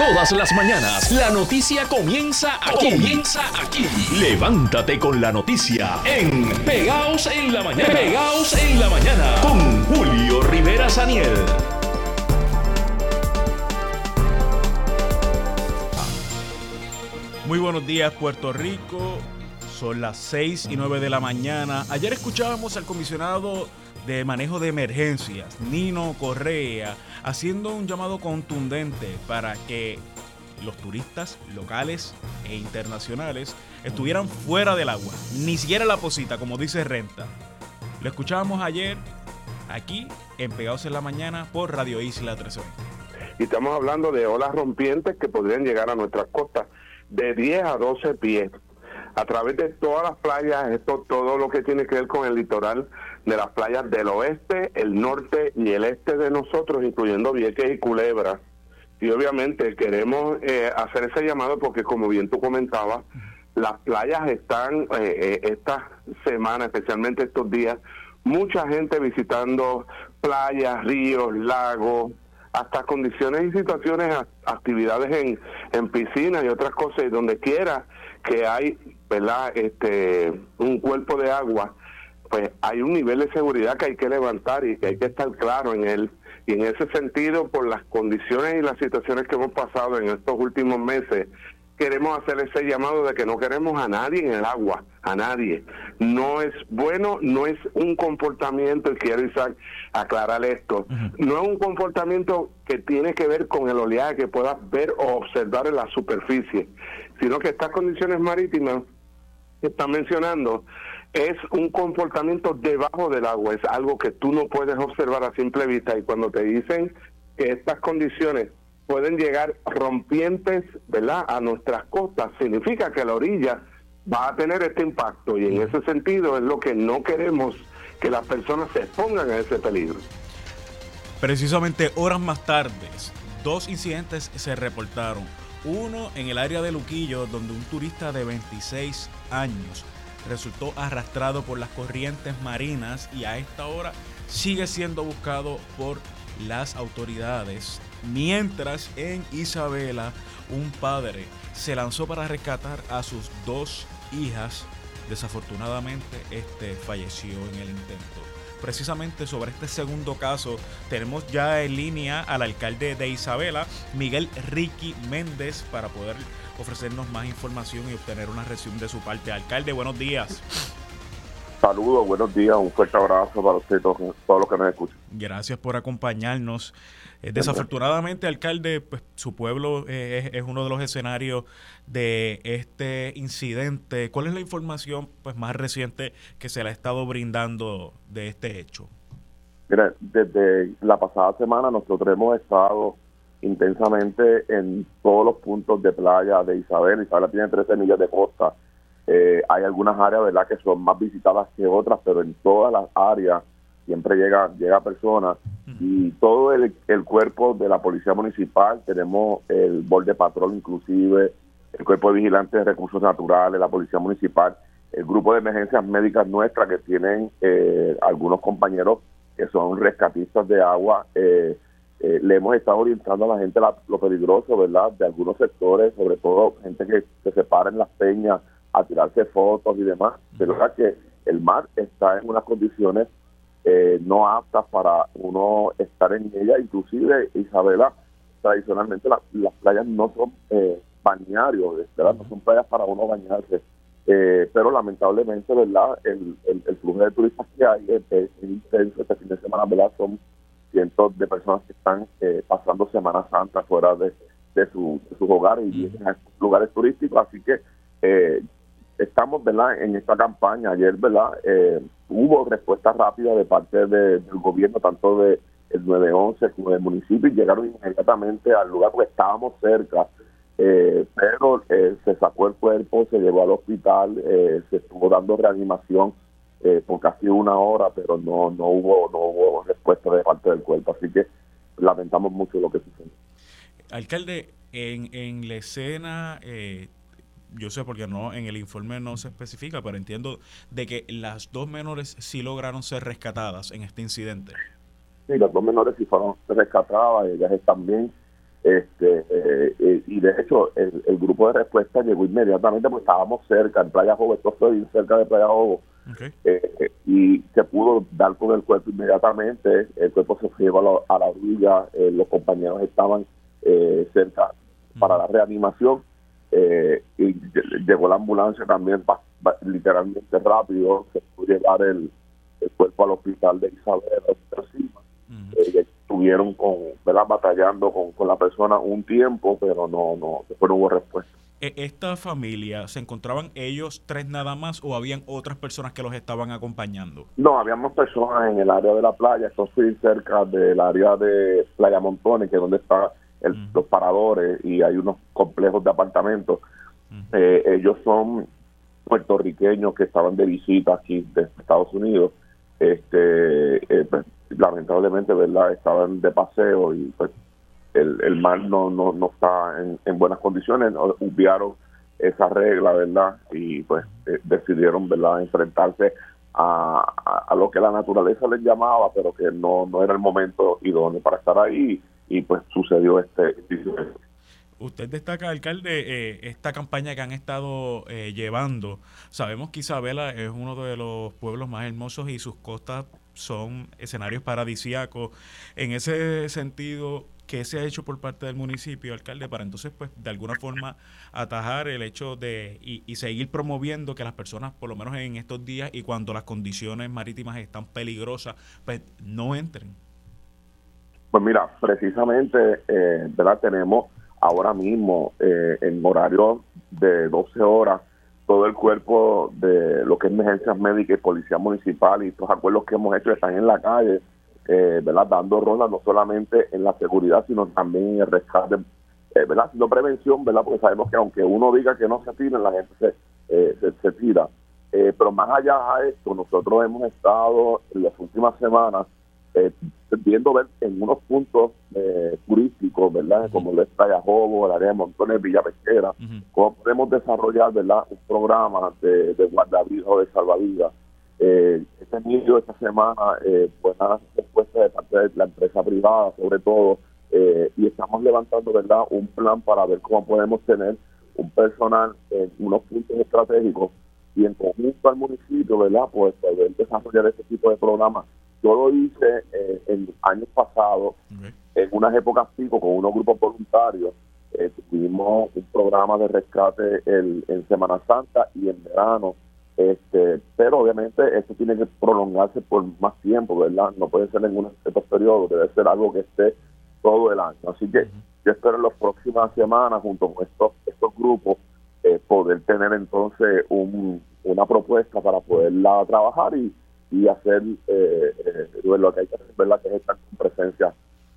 Todas las mañanas, la noticia comienza aquí. Levántate con la noticia en Pegaos en la Mañana. Pegaos en la Mañana con Julio Rivera Saniel. Muy buenos días, Puerto Rico. Son las 6:09 de la mañana. Ayer escuchábamos al comisionado de manejo de emergencias, Nino Correa, haciendo un llamado contundente para que los turistas locales e internacionales estuvieran fuera del agua, ni siquiera la posita, como dice Renta. Lo escuchábamos ayer aquí en Pegados en la Mañana por Radio Isla 1320. Y estamos hablando de olas rompientes que podrían llegar a nuestras costas de 10 a 12 pies. A través de todas las playas, todo lo que tiene que ver con el litoral de las playas del oeste, el norte y el este de nosotros, incluyendo Vieques y Culebra. Y obviamente queremos hacer ese llamado porque, como bien tú comentabas, las playas están, esta semana, especialmente estos días, mucha gente visitando playas, ríos, lagos, hasta condiciones y situaciones, actividades en piscinas y otras cosas, y donde quiera que hay, ¿verdad?, un cuerpo de agua, pues hay un nivel de seguridad que hay que levantar y que hay que estar claro en él. Y en ese sentido, por las condiciones y las situaciones que hemos pasado en estos últimos meses, queremos hacer ese llamado de que no queremos a nadie en el agua, a nadie. No es bueno, no es un comportamiento, y quiero, Isaac, aclarar esto, no es un comportamiento que tiene que ver con el oleaje que puedas ver o observar en la superficie, sino que estas condiciones marítimas que están mencionando es un comportamiento debajo del agua, es algo que tú no puedes observar a simple vista, y cuando te dicen que estas condiciones pueden llegar rompientes, ¿verdad?, a nuestras costas, significa que la orilla va a tener este impacto, y en ese sentido es lo que no queremos, que las personas se expongan a ese peligro. Precisamente horas más tarde, 2 incidentes se reportaron. Uno en el área de Luquillo, donde un turista de 26 años resultó arrastrado por las corrientes marinas y a esta hora sigue siendo buscado por las autoridades. Mientras en Isabela, un padre se lanzó para rescatar a sus 2 hijas. Desafortunadamente, falleció en el intento. Precisamente sobre este segundo caso, tenemos ya en línea al alcalde de Isabela, Miguel Ricky Méndez, para poder ofrecernos más información y obtener una reacción de su parte. Alcalde, buenos días. Saludos, buenos días, un fuerte abrazo para usted y todos los que nos escuchan. Gracias por acompañarnos. Desafortunadamente, alcalde, pues, su pueblo es uno de los escenarios de este incidente. ¿Cuál es la información, pues, más reciente que se le ha estado brindando de este hecho? Mira, desde la pasada semana nosotros hemos estado intensamente en todos los puntos de playa de Isabela. Isabela tiene 13 millas de costa. Hay algunas áreas, ¿verdad?, que son más visitadas que otras, pero en todas las áreas siempre llega personas, y todo el cuerpo de la Policía Municipal, tenemos el Border Patrol inclusive, el Cuerpo de Vigilantes de Recursos Naturales, la Policía Municipal, el grupo de emergencias médicas nuestras que tienen algunos compañeros que son rescatistas de agua. Le hemos estado orientando a la gente lo peligroso, ¿verdad?, de algunos sectores, sobre todo gente que se para en las peñas a tirarse fotos y demás. De verdad que el mar está en unas condiciones no aptas para uno estar en ella. Inclusive, Isabela, tradicionalmente las playas no son bañarios, ¿verdad?, no son playas para uno bañarse, pero lamentablemente, ¿verdad?, el flujo de turistas que hay es intenso. Este fin de semana, ¿verdad?, son cientos de personas que están pasando Semana Santa fuera de sus hogares y vienen a estos lugares turísticos, así que estamos, ¿verdad?, en esta campaña. Ayer, ¿verdad?, hubo respuesta rápida de parte del gobierno, tanto del 911 como del municipio, y llegaron inmediatamente al lugar porque estábamos cerca, pero se sacó el cuerpo, se llevó al hospital, se estuvo dando reanimación por casi 1 hora, pero no hubo respuesta de parte del cuerpo, así que lamentamos mucho lo que sucedió. Alcalde, en la escena, yo sé porque no en el informe no se especifica, pero entiendo de que las 2 menores sí lograron ser rescatadas en este incidente. Sí, las 2 menores sí fueron rescatadas, ellas están bien. Y de hecho el grupo de respuesta llegó inmediatamente porque estábamos cerca en Playa Jobo, esto estoy cerca de Playa Jobo. Okay. Y se pudo dar con el cuerpo inmediatamente. El cuerpo se llevó a la orilla, los compañeros estaban cerca para la reanimación, y llegó la ambulancia también literalmente rápido. Se pudo llevar el cuerpo al hospital de Isabel encima. Estuvieron batallando con la persona un tiempo, pero después no hubo respuesta. ¿Esta familia, se encontraban ellos tres nada más o habían otras personas que los estaban acompañando? No, habíamos personas en el área de la playa. Esto fue cerca del área de Playa Montones, que es donde están los paradores, y hay unos complejos de apartamentos. Ellos son puertorriqueños que estaban de visita aquí de Estados Unidos. Pues, lamentablemente, ¿verdad?, estaban de paseo y pues el mar no está en buenas condiciones. Obviaron esa regla, ¿verdad? Y pues decidieron, ¿verdad?, enfrentarse a lo que la naturaleza les llamaba, pero que no era el momento idóneo para estar ahí, y pues sucedió este incidente. Usted destaca, alcalde, esta campaña que han estado llevando. Sabemos que Isabela es uno de los pueblos más hermosos y sus costas son escenarios paradisíacos. En ese sentido, ¿qué se ha hecho por parte del municipio, alcalde, para entonces, pues, de alguna forma atajar el hecho de y seguir promoviendo que las personas, por lo menos en estos días y cuando las condiciones marítimas están peligrosas, pues no entren? Pues mira, precisamente, ¿verdad?, tenemos ahora mismo en horario de 12 horas todo el cuerpo de lo que es emergencias médicas y policía municipal y estos acuerdos que hemos hecho están en la calle, ¿verdad?, dando rondas no solamente en la seguridad, sino también en el rescate, ¿verdad?, haciendo prevención, ¿verdad?, porque sabemos que aunque uno diga que no se tiren, la gente se tira. Pero más allá de esto, nosotros hemos estado en las últimas semanas viendo ver en unos puntos turísticos, ¿verdad?, como lo es Playa Jobo, el área de Montones, Villa Pesquera, cómo podemos desarrollar, ¿verdad?, un programa de guardavidas o de salvavidas. Este inicio de esta semana, pues nada, respuesta de parte de la empresa privada, sobre todo, y estamos levantando, ¿verdad?, un plan para ver cómo podemos tener un personal en unos puntos estratégicos y en conjunto al municipio, ¿verdad?, pues poder desarrollar este tipo de programas. Yo lo hice en años pasados, en unas épocas pico, con unos grupos voluntarios. Tuvimos un programa de rescate en Semana Santa y en verano, pero obviamente esto tiene que prolongarse por más tiempo, ¿verdad? No puede ser en unos estos periodos, debe ser algo que esté todo el año. Así que yo espero en las próximas semanas, junto con estos grupos, poder tener entonces una propuesta para poderla trabajar y hacer lo que hay que hacer, ¿verdad?, que es estar con presencia.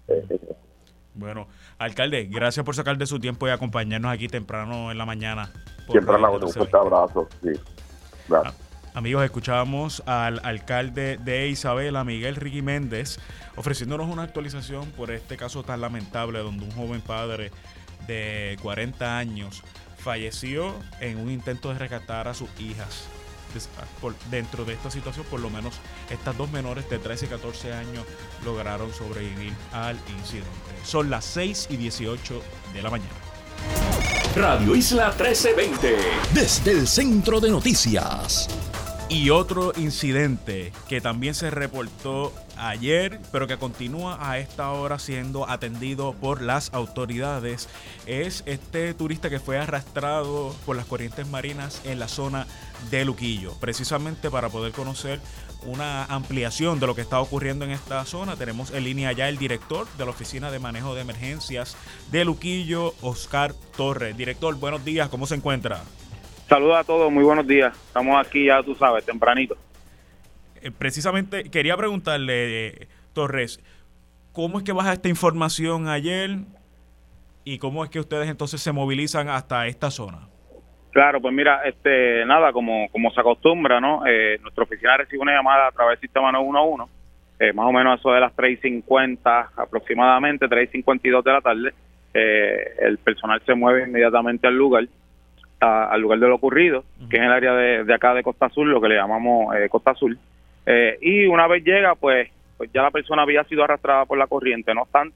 Bueno, alcalde, gracias por sacar de su tiempo y acompañarnos aquí temprano en la mañana. Siempre un fuerte abrazo. Sí. Gracias. Amigos, escuchábamos al alcalde de Isabela, Miguel Ricky Méndez, ofreciéndonos una actualización por este caso tan lamentable donde un joven padre de 40 años falleció en un intento de rescatar a sus hijas. Dentro de esta situación, por lo menos estas dos menores de 13 y 14 años lograron sobrevivir al incidente. Son las 6:18 de la mañana. Radio Isla 1320, desde el Centro de Noticias. Y otro incidente que también se reportó ayer, pero que continúa a esta hora siendo atendido por las autoridades, es este turista que fue arrastrado por las corrientes marinas en la zona de Luquillo. Precisamente para poder conocer una ampliación de lo que está ocurriendo en esta zona, tenemos en línea ya el director de la Oficina de Manejo de Emergencias de Luquillo, Oscar Torres. Director, buenos días, ¿cómo se encuentra? Saludos a todos, muy buenos días. Estamos aquí, ya tú sabes, tempranito. Precisamente quería preguntarle, Torres, ¿cómo es que baja esta información ayer y cómo es que ustedes entonces se movilizan hasta esta zona? Claro, pues mira, nada, como se acostumbra, ¿no? Nuestra oficina recibe una llamada a través del sistema 911, más o menos eso de las 3:50 aproximadamente, 3:52 de la tarde. El personal se mueve inmediatamente al lugar de lo ocurrido, que es en el área de acá de Costa Azul, lo que le llamamos Costa Azul. Y una vez llega, pues ya la persona había sido arrastrada por la corriente. No obstante,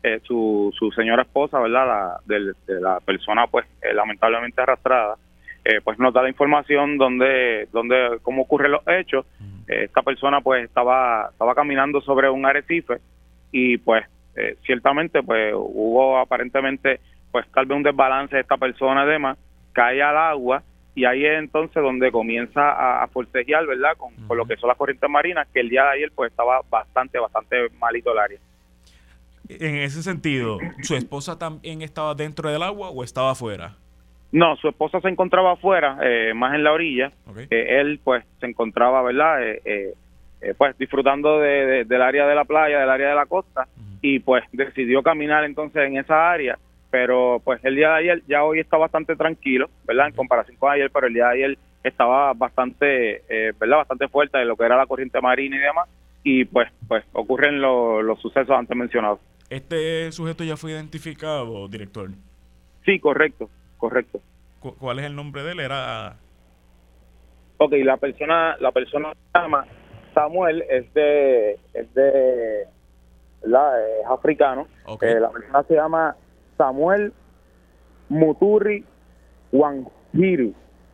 su señora esposa, ¿verdad? De la persona, pues, lamentablemente arrastrada, pues nos da la información donde cómo ocurren los hechos. Esta persona, pues, estaba caminando sobre un arrecife y, pues, ciertamente, pues, hubo aparentemente, pues, tal vez un desbalance de esta persona, además, cae al agua y ahí es entonces donde comienza a forcejear, ¿verdad? Con lo que son las corrientes marinas, que el día de ayer, pues, estaba bastante malito el área. En ese sentido, ¿su esposa también estaba dentro del agua o estaba afuera? No, su esposa se encontraba afuera, más en la orilla. Okay. Él, pues, se encontraba, ¿verdad? Pues, disfrutando del área de la playa, del área de la costa, y, pues, decidió caminar entonces en esa área. Pero, pues, el día de ayer, ya hoy está bastante tranquilo, ¿verdad? En comparación con ayer, pero el día de ayer estaba bastante, ¿verdad? Bastante fuerte de lo que era la corriente marina y demás. Y, pues ocurren los sucesos antes mencionados. ¿Este sujeto ya fue identificado, director? Sí, correcto. ¿Cuál es el nombre de él? Ok, la persona se llama Samuel, es africano. Okay. La persona se llama Samuel Muturi Wanjiri.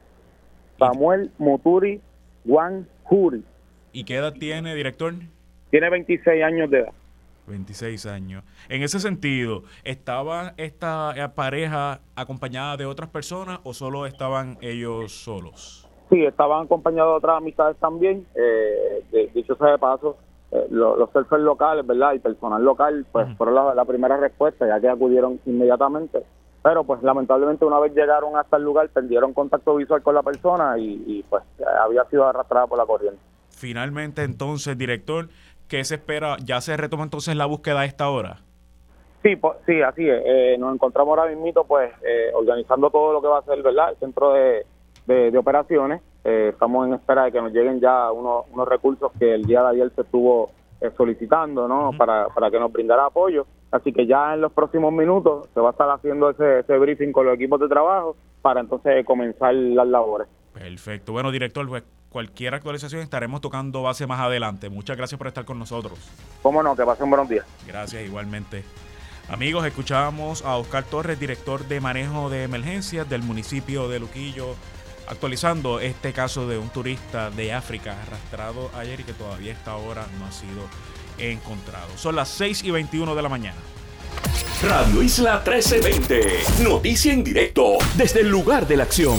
Samuel Muturi Wanjiri. ¿Y qué edad tiene, director? Tiene 26 años de edad. 26 años. En ese sentido, ¿estaba esta pareja acompañada de otras personas o solo estaban ellos solos? Sí, estaban acompañados de otras amistades también. Dicho sea de paso, los surfers locales, ¿verdad? Y personal local, pues fueron la primera respuesta, ya que acudieron inmediatamente. Pero, pues, lamentablemente, una vez llegaron hasta el lugar, perdieron contacto visual con la persona y pues, había sido arrastrada por la corriente. Finalmente, entonces, director, ¿qué se espera? ¿Ya se retoma entonces la búsqueda a esta hora? Sí, sí, así es. Nos encontramos ahora mismito, pues, organizando todo lo que va a ser, ¿verdad? El centro de operaciones. Estamos en espera de que nos lleguen ya unos recursos que el día de ayer se estuvo solicitando, ¿no? Para que nos brindara apoyo. Así que ya en los próximos minutos se va a estar haciendo ese briefing con los equipos de trabajo para entonces comenzar las labores. Perfecto. Bueno, director, pues cualquier actualización estaremos tocando base más adelante. Muchas gracias por estar con nosotros. Cómo no, que pasen buenos días. Gracias, igualmente. Amigos, escuchábamos a Oscar Torres, director de manejo de emergencias del municipio de Luquillo, actualizando este caso de un turista de África arrastrado ayer y que todavía a esta hora no ha sido encontrado. Son las 6:21 de la mañana. Radio Isla 1320, noticia en directo desde el lugar de la acción.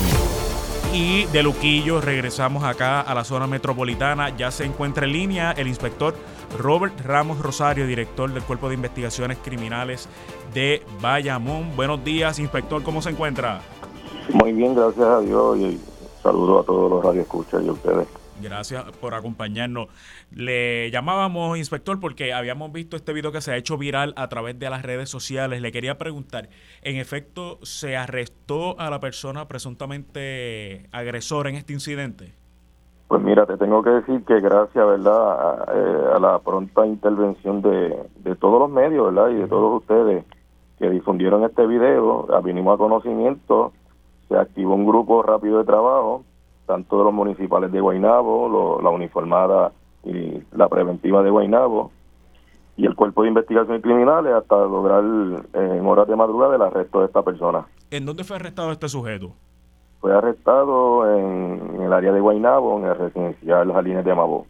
Y de Luquillo regresamos acá a la zona metropolitana. Ya se encuentra en línea el inspector Robert Ramos Rosario, director del Cuerpo de Investigaciones Criminales de Bayamón. Buenos días, inspector, ¿cómo se encuentra? Muy bien, gracias a Dios, y saludo a todos los radioescuchas y a ustedes. Gracias por acompañarnos. Le llamábamos, inspector, porque habíamos visto este video que se ha hecho viral a través de las redes sociales. Le quería preguntar, ¿en efecto se arrestó a la persona presuntamente agresora en este incidente? Pues mira, te tengo que decir que gracias, ¿verdad?, a la pronta intervención de todos los medios, ¿verdad?, y de todos ustedes que difundieron este video, vinimos a conocimiento, se activó un grupo rápido de trabajo, tanto de los municipales de Guaynabo, la uniformada y la preventiva de Guaynabo, y el Cuerpo de Investigaciones Criminales, hasta lograr en horas de madrugada el arresto de esta persona. ¿En dónde fue arrestado este sujeto? Fue arrestado en el área de Guaynabo, en el residencial Jardines de Mabó.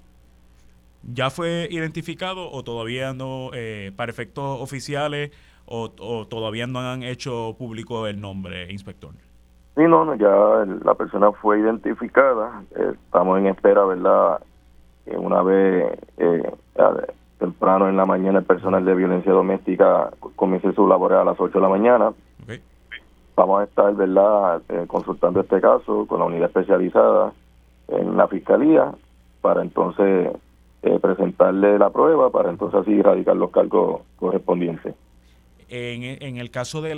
¿Ya fue identificado o todavía no, para efectos oficiales, o todavía no han hecho público el nombre, inspector? Sí, no, ya la persona fue identificada. Estamos en espera, ¿verdad? Una vez temprano en la mañana el personal de violencia doméstica comience sus labores a las 8 de la mañana. Okay. Vamos a estar, ¿verdad?, consultando este caso con la unidad especializada en la fiscalía para entonces presentarle la prueba, para entonces así radicar los cargos correspondientes. En el caso de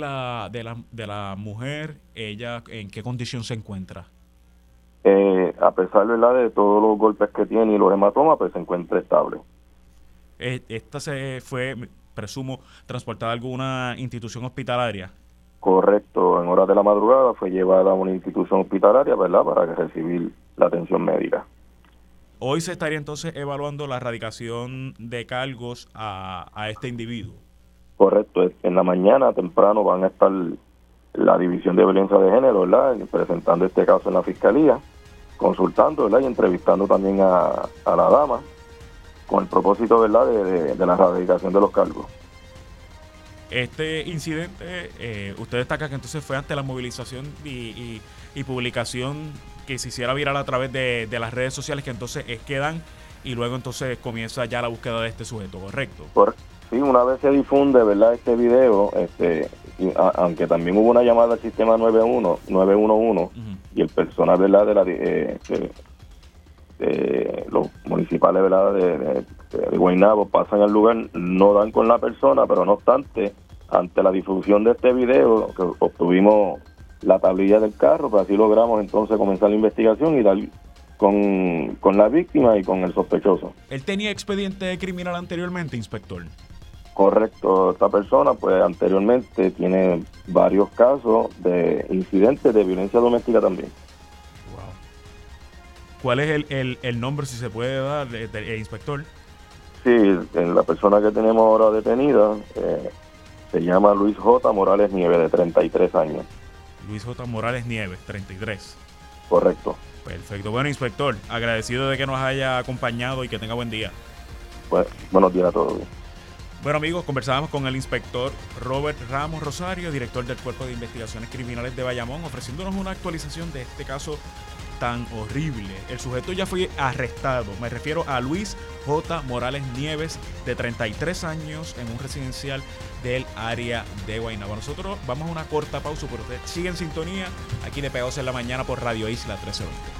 la mujer, ¿ella en qué condición se encuentra? A pesar, ¿verdad?, de todos los golpes que tiene y los hematomas, pues se encuentra estable. ¿Esta se fue, presumo, transportada a alguna institución hospitalaria? Correcto, en horas de la madrugada fue llevada a una institución hospitalaria, ¿verdad?, para recibir la atención médica. Hoy se estaría entonces evaluando la erradicación de cargos a este individuo. Correcto, en la mañana temprano van a estar la División de Violencia de Género, ¿verdad?, presentando este caso en la Fiscalía, consultando, ¿verdad?, y entrevistando también a la dama con el propósito, ¿verdad?, de la radicación de los cargos. Este incidente, usted destaca que entonces fue ante la movilización y publicación que se hiciera viral a través de las redes sociales, que entonces quedan y luego entonces comienza ya la búsqueda de este sujeto, ¿correcto? Sí, una vez se difunde, ¿verdad?, este video, aunque también hubo una llamada al sistema 911 uh-huh. Y el personal, ¿verdad?, de los municipales, ¿verdad?, de Guaynabo pasan al lugar, no dan con la persona, pero no obstante, ante la difusión de este video, que obtuvimos la tablilla del carro, pues así logramos entonces comenzar la investigación y dar con la víctima y con el sospechoso. ¿Él tenía expediente criminal anteriormente, inspector? Correcto, esta persona pues anteriormente tiene varios casos de incidentes de violencia doméstica también. Wow. ¿Cuál es el nombre, si se puede dar, inspector? Sí, la persona que tenemos ahora detenida se llama Luis J. Morales Nieves, de 33 años. Luis J. Morales Nieves, 33. Correcto. Perfecto. Bueno, inspector, agradecido de que nos haya acompañado y que tenga buen día. Pues, buenos días a todos. Bueno, amigos, conversábamos con el inspector Robert Ramos Rosario, director del Cuerpo de Investigaciones Criminales de Bayamón, ofreciéndonos una actualización de este caso tan horrible. El sujeto ya fue arrestado. Me refiero a Luis J. Morales Nieves, de 33 años, en un residencial del área de Guaynabo. Nosotros vamos a una corta pausa, pero usted sigue en sintonía aquí de Pegados en la Mañana por Radio Isla 1320.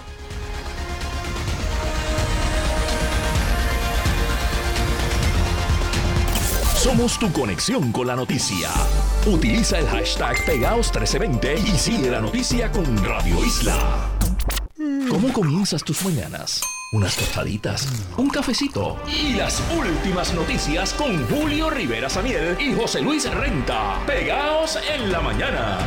Somos tu conexión con la noticia. Utiliza el hashtag Pegaos1320 y sigue la noticia con Radio Isla. ¿Cómo comienzas tus mañanas? Unas tostaditas, un cafecito y las últimas noticias con Julio Rivera Samiel y José Luis Renta. Pegaos en la mañana.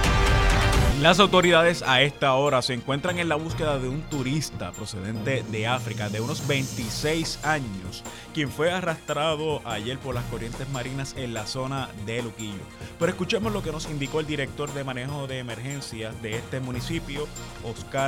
Las autoridades a esta hora se encuentran en la búsqueda de un turista procedente de África de unos 26 años, quien fue arrastrado ayer por las corrientes marinas en la zona de Luquillo. Pero escuchemos lo que nos indicó el director de manejo de emergencias de este municipio, Oscar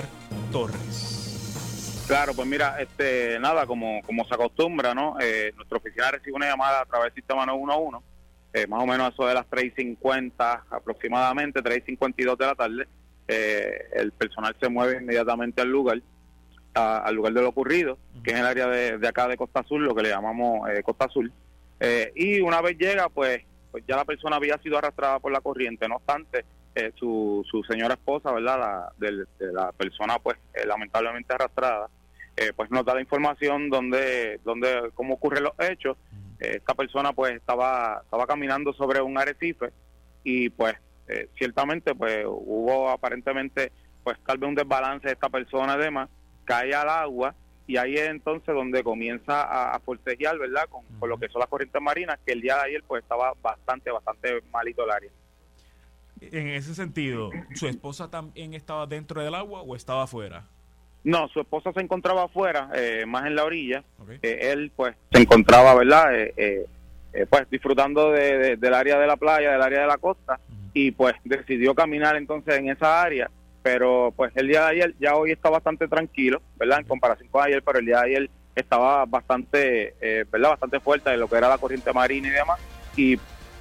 Torres. Claro, pues mira, nada, como se acostumbra, ¿no? Nuestra oficina recibe una llamada a través del sistema 911. Más o menos eso de las 3:50 aproximadamente, 3:52 de la tarde, el personal se mueve inmediatamente al lugar de lo ocurrido, que es en el área de acá de Costa Azul, lo que le llamamos Costa Azul, y una vez llega, pues ya la persona había sido arrastrada por la corriente. No obstante, su señora esposa, ¿verdad?, de la persona, pues lamentablemente arrastrada, pues nos da la información donde cómo ocurren los hechos. Esta persona pues estaba caminando sobre un arrecife y pues ciertamente pues hubo aparentemente pues tal vez un desbalance de esta persona, además cae al agua y ahí es entonces donde comienza a forcejear, ¿verdad?, con lo que son las corrientes marinas, que el día de ayer pues estaba bastante malito el área. En ese sentido, ¿su esposa también estaba dentro del agua o estaba afuera? No, su esposa se encontraba afuera, más en la orilla. Okay. Él pues se encontraba, ¿verdad?, pues disfrutando del área de la playa, del área de la costa, y pues decidió caminar entonces en esa área, pero pues el día de ayer, ya hoy está bastante tranquilo, ¿verdad?, en comparación con ayer, pero el día de ayer estaba bastante, ¿verdad?, bastante fuerte de lo que era la corriente marina y demás. Y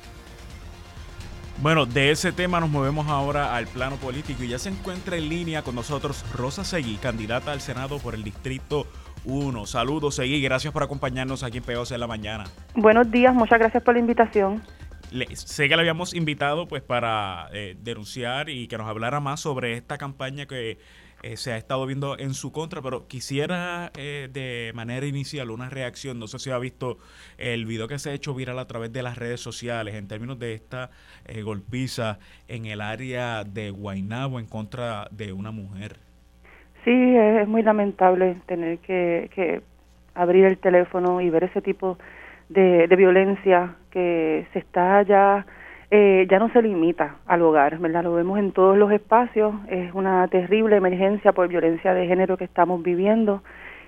bueno, de ese tema nos movemos ahora al plano político y ya se encuentra en línea con nosotros Rosa Seguí, candidata al Senado por el Distrito 1. Saludos, Seguí, gracias por acompañarnos aquí en Pegados en la Mañana. Buenos días, muchas gracias por la invitación. Sé que le habíamos invitado pues para denunciar y que nos hablara más sobre esta campaña que se ha estado viendo en su contra, pero quisiera de manera inicial una reacción. No sé si ha visto el video que se ha hecho viral a través de las redes sociales en términos de esta golpiza en el área de Guaynabo en contra de una mujer. Sí, es muy lamentable tener que abrir el teléfono y ver ese tipo de violencia que se está ya no se limita al hogar, ¿verdad? Lo vemos en todos los espacios. Es una terrible emergencia por violencia de género que estamos viviendo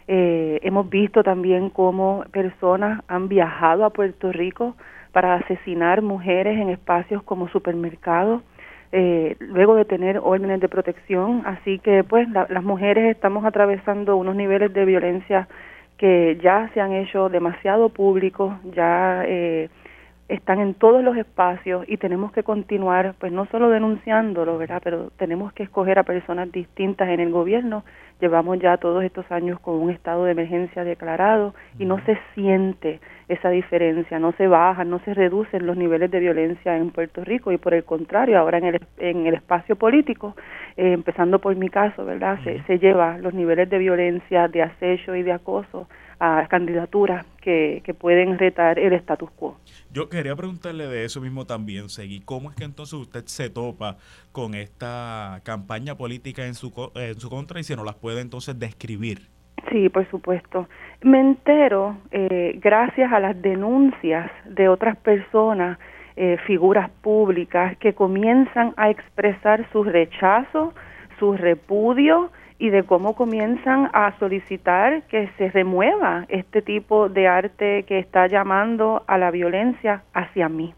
Hemos visto también cómo personas han viajado a Puerto Rico para asesinar mujeres en espacios como supermercados, luego de tener órdenes de protección. Así que pues las mujeres estamos atravesando unos niveles de violencia que ya se han hecho demasiado públicos, ya están en todos los espacios y tenemos que continuar, pues no solo denunciándolo, ¿verdad? Pero tenemos que escoger a personas distintas en el gobierno. Llevamos ya todos estos años con un estado de emergencia declarado y no se siente esa diferencia, no se bajan, no se reducen los niveles de violencia en Puerto Rico, y por el contrario, ahora en el espacio político, empezando por mi caso, ¿verdad? Se lleva los niveles de violencia, de acecho y de acoso a candidaturas que pueden retar el status quo. Yo quería preguntarle de eso mismo también, Seguí. ¿Cómo es que entonces usted se topa con esta campaña política en su contra y si nos las puede entonces describir? Sí, por supuesto. Me entero gracias a las denuncias de otras personas, figuras públicas, que comienzan a expresar su rechazo, su repudio, y de cómo comienzan a solicitar que se remueva este tipo de arte que está llamando a la violencia hacia mí.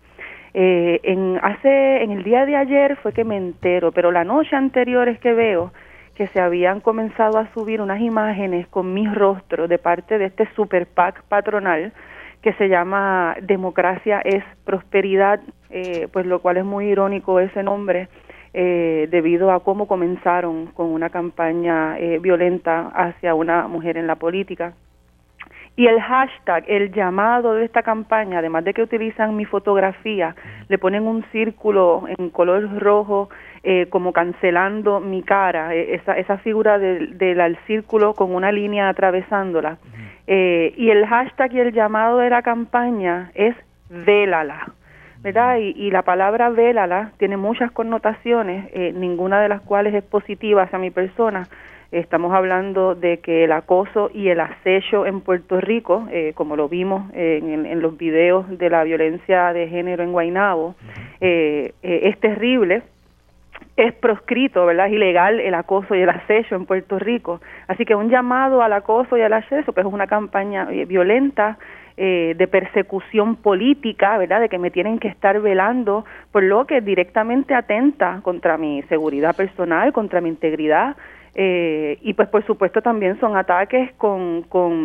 En el día de ayer fue que me entero, pero la noche anterior es que veo que se habían comenzado a subir unas imágenes con mi rostro de parte de este super PAC patronal que se llama Democracia es Prosperidad, pues lo cual es muy irónico ese nombre, debido a cómo comenzaron con una campaña violenta hacia una mujer en la política. Y el hashtag, el llamado de esta campaña, además de que utilizan mi fotografía, le ponen un círculo en color rojo, como cancelando mi cara, esa figura del círculo con una línea atravesándola. Y el hashtag y el llamado de la campaña es Vélala, ¿verdad? Y la palabra vélala tiene muchas connotaciones, ninguna de las cuales es positiva hacia mi persona. Estamos hablando de que el acoso y el acecho en Puerto Rico, como lo vimos en los videos de la violencia de género en Guaynabo, es terrible. Es proscrito, ¿verdad? Es ilegal el acoso y el acecho en Puerto Rico. Así que un llamado al acoso y al acecho, pues es una campaña violenta, de persecución política, ¿verdad? De que me tienen que estar velando por lo que directamente atenta contra mi seguridad personal, contra mi integridad, y pues por supuesto también son ataques con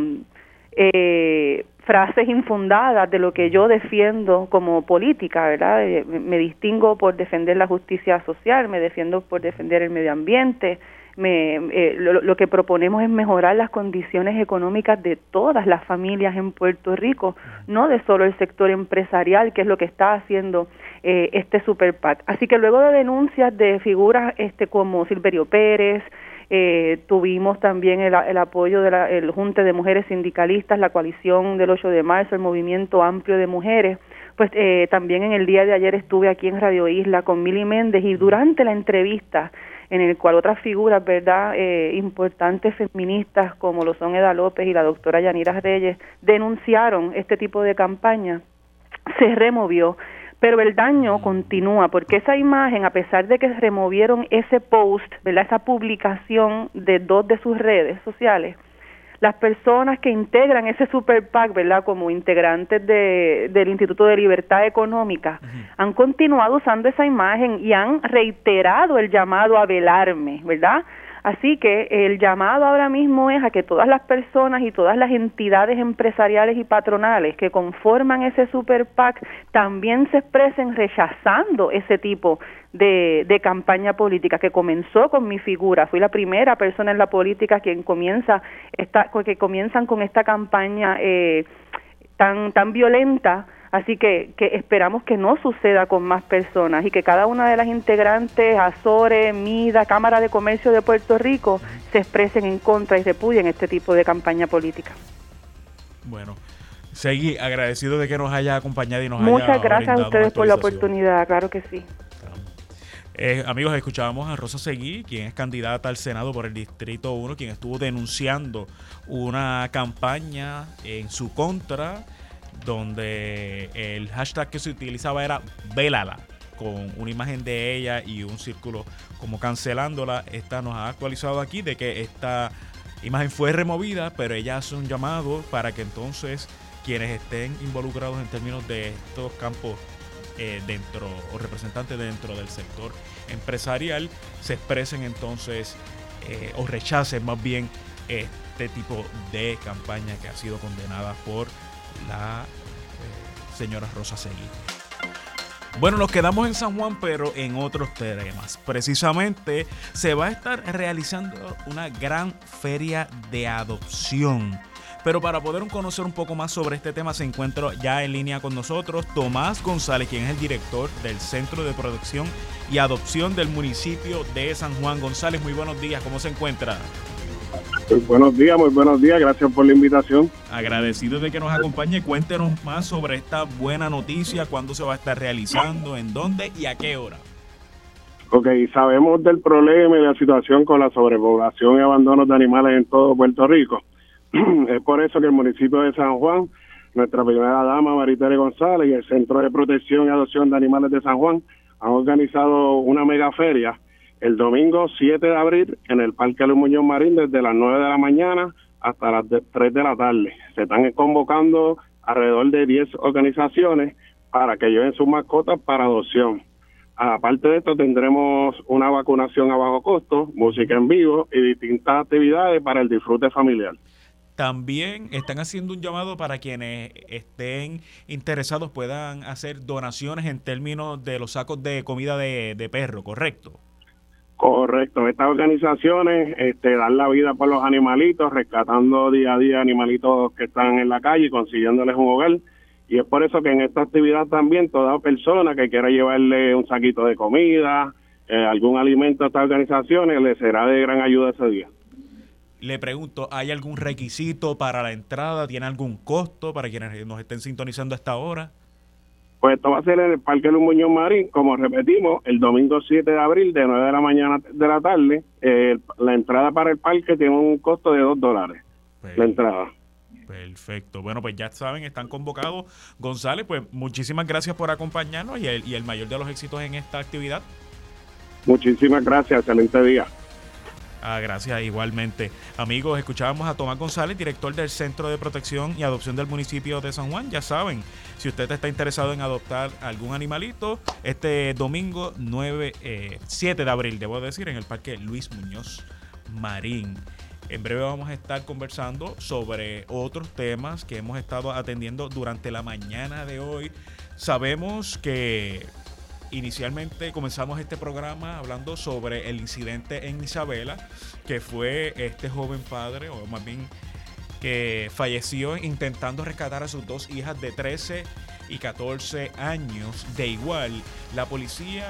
frases infundadas de lo que yo defiendo como política, ¿verdad? Me distingo por defender la justicia social, me defiendo por defender el medio ambiente. Lo que proponemos es mejorar las condiciones económicas de todas las familias en Puerto Rico, no de solo el sector empresarial, que es lo que está haciendo este Super PAC. Así que luego de denuncias de figuras como Silverio Pérez, tuvimos también el apoyo del Junte de Mujeres Sindicalistas, la coalición del 8 de marzo, el Movimiento Amplio de Mujeres. Pues también en el día de ayer estuve aquí en Radio Isla con Mili Méndez, y durante la entrevista en el cual otras figuras, ¿verdad?, importantes feministas como lo son Eda López y la doctora Yanira Reyes denunciaron este tipo de campaña, se removió. Pero el daño continúa, porque esa imagen, a pesar de que removieron ese post, ¿verdad?, esa publicación de 2 de sus redes sociales, las personas que integran ese Super PAC, ¿verdad?, como integrantes del Instituto de Libertad Económica, han continuado usando esa imagen y han reiterado el llamado a velarme, ¿verdad? Así que el llamado ahora mismo es a que todas las personas y todas las entidades empresariales y patronales que conforman ese Super PAC también se expresen rechazando ese tipo de campaña política que comenzó con mi figura. Fui la primera persona en la política que comienzan con esta campaña tan violenta. Así que esperamos que no suceda con más personas y que cada una de las integrantes, Azores, MIDA, Cámara de Comercio de Puerto Rico, se expresen en contra y repudien este tipo de campaña política. Bueno, Seguí agradecido de que nos haya acompañado y nos Muchas gracias a ustedes por la oportunidad, claro que sí. Amigos, escuchábamos a Rosa Seguí, quien es candidata al Senado por el Distrito 1, quien estuvo denunciando una campaña en su contra, donde el hashtag que se utilizaba era Vélala, con una imagen de ella y un círculo como cancelándola. Esta nos ha actualizado aquí de que esta imagen fue removida, pero ella hace un llamado para que entonces quienes estén involucrados en términos de estos campos dentro o representantes dentro del sector empresarial se expresen entonces o rechacen más bien este tipo de campaña que ha sido condenada por la señora Rosa Seguí. Bueno, nos quedamos en San Juan, pero en otros temas. Precisamente se va a estar realizando una gran feria de adopción. Pero para poder conocer un poco más sobre este tema se encuentra ya en línea con nosotros Tomás González, quien es el director del Centro de Protección y Adopción del municipio de San Juan. González, muy buenos días, ¿cómo se encuentra? Muy buenos días, gracias por la invitación. Agradecido de que nos acompañe, cuéntenos más sobre esta buena noticia, cuándo se va a estar realizando, en dónde y a qué hora. Ok, sabemos del problema y la situación con la sobrepoblación y abandonos de animales en todo Puerto Rico. Es por eso que el municipio de San Juan, nuestra primera dama Maritere González y el Centro de Protección y Adopción de Animales de San Juan han organizado una mega feria el domingo 7 de abril en el Parque Luis Muñoz Marín desde las 9 de la mañana hasta las 3 de la tarde. Se están convocando alrededor de 10 organizaciones para que lleven sus mascotas para adopción. Aparte de esto, tendremos una vacunación a bajo costo, música en vivo y distintas actividades para el disfrute familiar. También están haciendo un llamado para quienes estén interesados puedan hacer donaciones en términos de los sacos de comida de perro, ¿correcto? Correcto. Estas organizaciones dan la vida por los animalitos, rescatando día a día animalitos que están en la calle y consiguiéndoles un hogar. Y es por eso que en esta actividad también toda persona que quiera llevarle un saquito de comida, algún alimento a estas organizaciones, le será de gran ayuda ese día. Le pregunto, ¿hay algún requisito para la entrada? ¿Tiene algún costo para quienes nos estén sintonizando a esta hora? Pues esto va a ser en el Parque Luis Muñoz Marín, como repetimos, el domingo 7 de abril de 9 de la mañana de la tarde. La entrada para el parque tiene un costo de $2, la entrada. Perfecto. Bueno, pues ya saben, están convocados. González, pues muchísimas gracias por acompañarnos y el mayor de los éxitos en esta actividad. Muchísimas gracias, excelente día. Gracias, igualmente. Amigos, escuchábamos a Tomás González, director del Centro de Protección y Adopción del municipio de San Juan. Ya saben, si usted está interesado en adoptar algún animalito, este domingo 7 de abril, debo decir, en el Parque Luis Muñoz Marín. En breve vamos a estar conversando sobre otros temas que hemos estado atendiendo durante la mañana de hoy. Sabemos que inicialmente comenzamos este programa hablando sobre el incidente en Isabela, que fue este joven padre, o más bien que falleció intentando rescatar a sus dos hijas de 13 y 14 años. De igual, la policía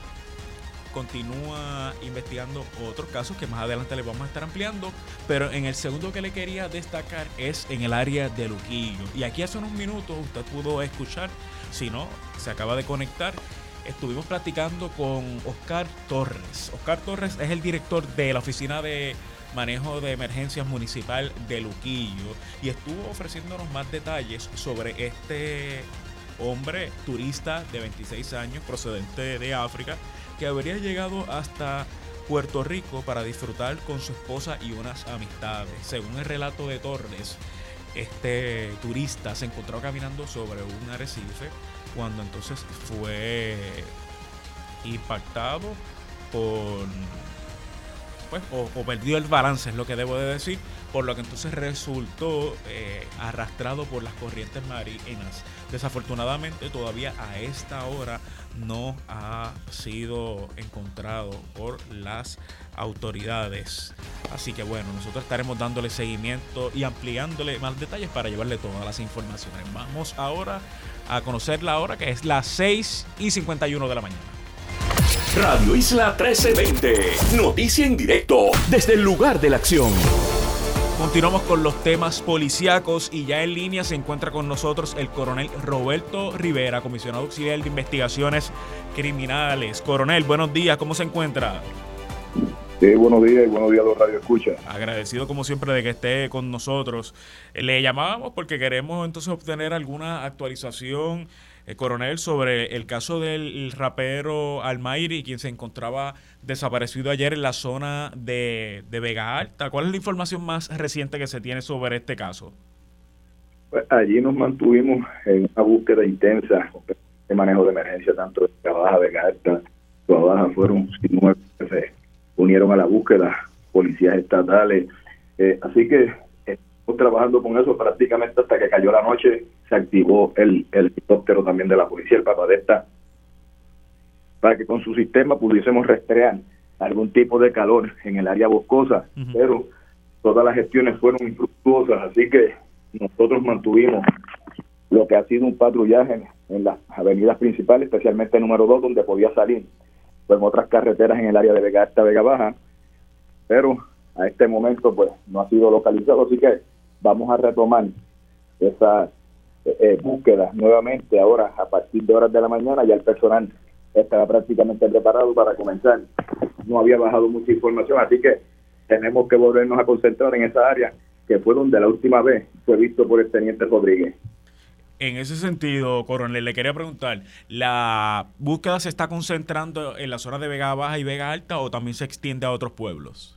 continúa investigando otros casos que más adelante les vamos a estar ampliando, pero en el segundo que le quería destacar es en el área de Luquillo. Y aquí hace unos minutos usted pudo escuchar, si no, se acaba de conectar, estuvimos platicando con Oscar Torres. Oscar Torres es el director de la Oficina de Manejo de Emergencias Municipal de Luquillo y estuvo ofreciéndonos más detalles sobre este hombre turista de 26 años procedente de África que habría llegado hasta Puerto Rico para disfrutar con su esposa y unas amistades. Según el relato de Torres, este turista se encontró caminando sobre un arrecife cuando entonces fue impactado por o perdió el balance, es lo que debo de decir, por lo que entonces resultó arrastrado por las corrientes marinas. Desafortunadamente todavía a esta hora no ha sido encontrado por las autoridades. Así que bueno, nosotros estaremos dándole seguimiento y ampliándole más detalles para llevarle todas las informaciones. Vamos ahora a conocer la hora, que es las 6:51 de la mañana. Radio Isla 1320, noticia en directo desde el lugar de la acción. Continuamos con los temas policíacos y ya en línea se encuentra con nosotros el coronel Roberto Rivera, comisionado auxiliar de investigaciones criminales. Coronel, buenos días, ¿cómo se encuentra? Sí, buenos días y buenos días a los radioescuchas. Agradecido como siempre de que esté con nosotros. Le llamábamos porque queremos entonces obtener alguna actualización, coronel, sobre el caso del rapero Almairi, quien se encontraba desaparecido ayer en la zona de Vega Alta. ¿Cuál es la información más reciente que se tiene sobre este caso? Pues allí nos mantuvimos en una búsqueda intensa de manejo de emergencia, tanto de Vega Baja, Vega Alta, Vega Baja, fueron 9 que se unieron a la búsqueda, policías estatales, así que estamos trabajando con eso prácticamente hasta que cayó la noche. Se activó el helicóptero también de la policía, el Papadesta, para que con su sistema pudiésemos rastrear algún tipo de calor en el área boscosa, pero todas las gestiones fueron infructuosas, así que nosotros mantuvimos lo que ha sido un patrullaje en las avenidas principales, especialmente el número 2, donde podía salir, pues en otras carreteras en el área de Vega Alta, Vega Baja, pero a este momento pues no ha sido localizado, así que vamos a retomar esa búsqueda nuevamente ahora a partir de horas de la mañana. Ya el personal estaba prácticamente preparado para comenzar. No había bajado mucha información, así que tenemos que volvernos a concentrar en esa área que fue donde la última vez fue visto por el teniente Rodríguez. En ese sentido, coronel, le quería preguntar, ¿la búsqueda se está concentrando en la zona de Vega Baja y Vega Alta o también se extiende a otros pueblos?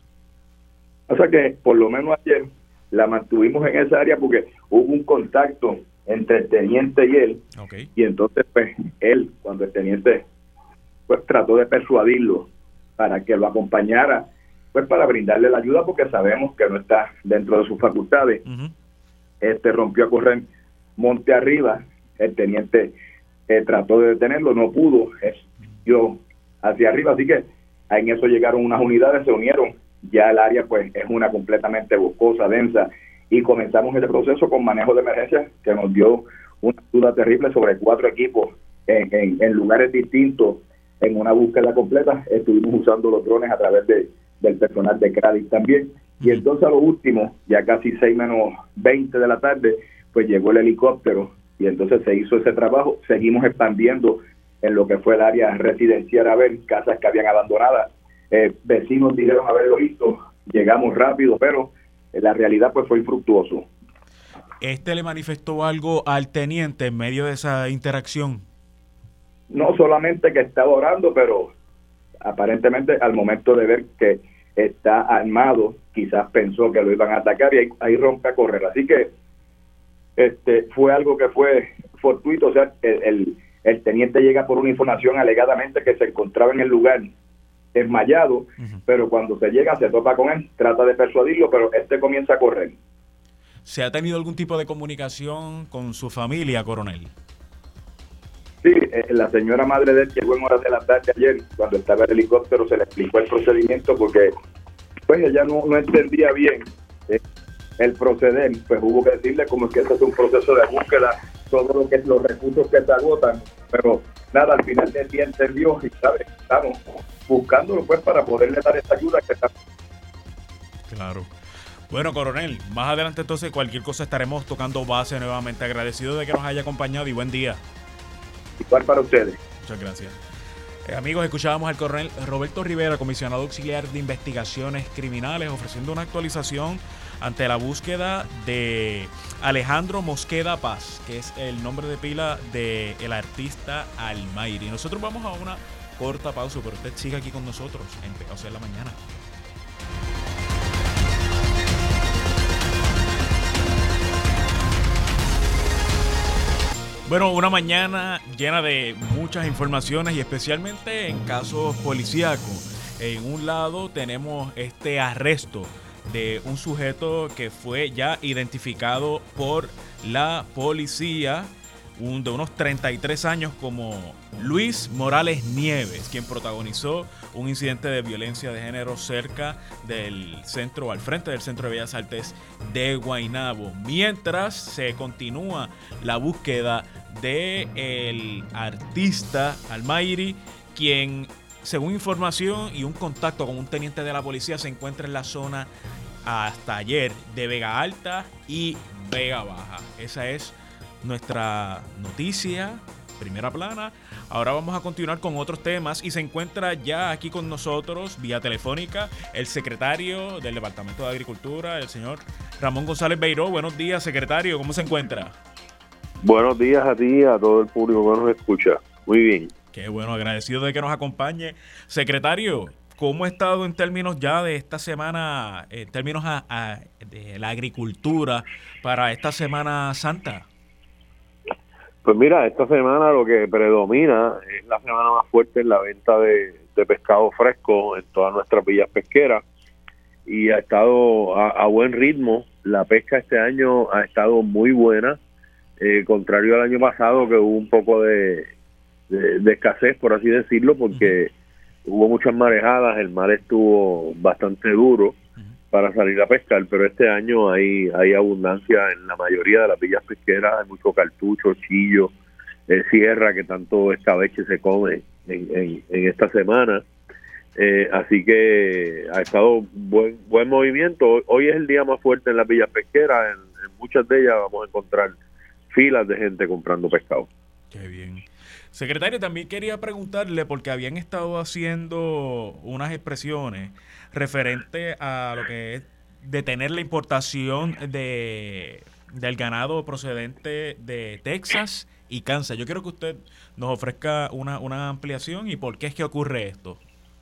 O sea que por lo menos ayer la mantuvimos en esa área porque hubo un contacto entre el teniente y él, y entonces pues él, cuando el teniente pues trató de persuadirlo para que lo acompañara, pues para brindarle la ayuda, porque sabemos que no está dentro de sus facultades. Rompió a correr monte arriba, el teniente trató de detenerlo, no pudo, yo hacia arriba, así que en eso llegaron unas unidades, se unieron, ya el área pues es una completamente boscosa, densa, y comenzamos el proceso con manejo de emergencia, que nos dio una ayuda terrible sobre 4 equipos en lugares distintos, en una búsqueda completa. Estuvimos usando los drones a través del personal de CRADIC también, y entonces a lo último, ya casi 6:20 de la tarde, pues llegó el helicóptero, y entonces se hizo ese trabajo. Seguimos expandiendo en lo que fue el área residencial, a ver casas que habían abandonadas, vecinos dijeron haberlo visto, llegamos rápido, pero la realidad pues fue infructuoso. ¿Le manifestó algo al teniente en medio de esa interacción? No solamente que estaba orando, pero aparentemente al momento de ver que está armado, quizás pensó que lo iban a atacar y ahí rompe a correr. Así que fue algo que fue fortuito. O sea, el teniente llega por una información alegadamente que se encontraba en el lugar desmayado, pero cuando se llega se topa con él, trata de persuadirlo, pero comienza a correr. ¿Se ha tenido algún tipo de comunicación con su familia, coronel? Sí, la señora madre de él llegó en horas de la tarde ayer, cuando estaba el helicóptero, se le explicó el procedimiento, porque pues ella no entendía bien el proceder, pues hubo que decirle cómo es que este es un proceso de búsqueda, todo los recursos que se agotan, pero nada, al final del día entendió y sabe, estamos buscándolo pues para poderle dar esa ayuda que está. Claro. Bueno, coronel, más adelante entonces cualquier cosa estaremos tocando base nuevamente. Agradecido de que nos haya acompañado y buen día. Igual para ustedes. Muchas gracias. Amigos, escuchábamos al coronel Roberto Rivera, comisionado auxiliar de investigaciones criminales, ofreciendo una actualización ante la búsqueda de Alejandro Mosqueda Paz, que es el nombre de pila del artista Almairi. Nosotros vamos a una corta pausa, pero usted siga aquí con nosotros en Pegados en la Mañana. Bueno, una mañana llena de muchas informaciones y especialmente en casos policíacos. En un lado tenemos este arresto de un sujeto que fue ya identificado por la policía, de unos 33 años, como Luis Morales Nieves, quien protagonizó un incidente de violencia de género cerca del centro, al frente del Centro de Bellas Artes de Guaynabo. Mientras se continúa la búsqueda del artista Almairi, quien, según información y un contacto con un teniente de la policía, se encuentra en la zona hasta ayer de Vega Alta y Vega Baja. Esa es nuestra noticia primera plana. Ahora vamos a continuar con otros temas y se encuentra ya aquí con nosotros vía telefónica el secretario del Departamento de Agricultura, el señor Ramón González Beiró. Buenos días, secretario, ¿cómo se encuentra? Buenos días a ti y a todo el público que nos escucha. Muy bien. Qué bueno, agradecido de que nos acompañe. Secretario, ¿cómo ha estado en términos ya de esta semana, en términos de la agricultura para esta Semana Santa? Pues mira, esta semana lo que predomina es la semana más fuerte en la venta de pescado fresco en todas nuestras villas pesqueras y ha estado a buen ritmo. La pesca este año ha estado muy buena, contrario al año pasado que hubo un poco de escasez, por así decirlo, porque hubo muchas marejadas, el mar estuvo bastante duro para salir a pescar, pero este año hay abundancia en la mayoría de las villas pesqueras, hay mucho cartucho, chillo, sierra, que tanto escabeche se come en esta semana. Así que ha estado buen movimiento. Hoy es el día más fuerte en las villas pesqueras, en muchas de ellas vamos a encontrar filas de gente comprando pescado. Qué bien. Secretario, también quería preguntarle, porque habían estado haciendo unas expresiones referente a lo que es detener la importación del ganado procedente de Texas y Kansas. Yo quiero que usted nos ofrezca una ampliación y por qué es que ocurre esto.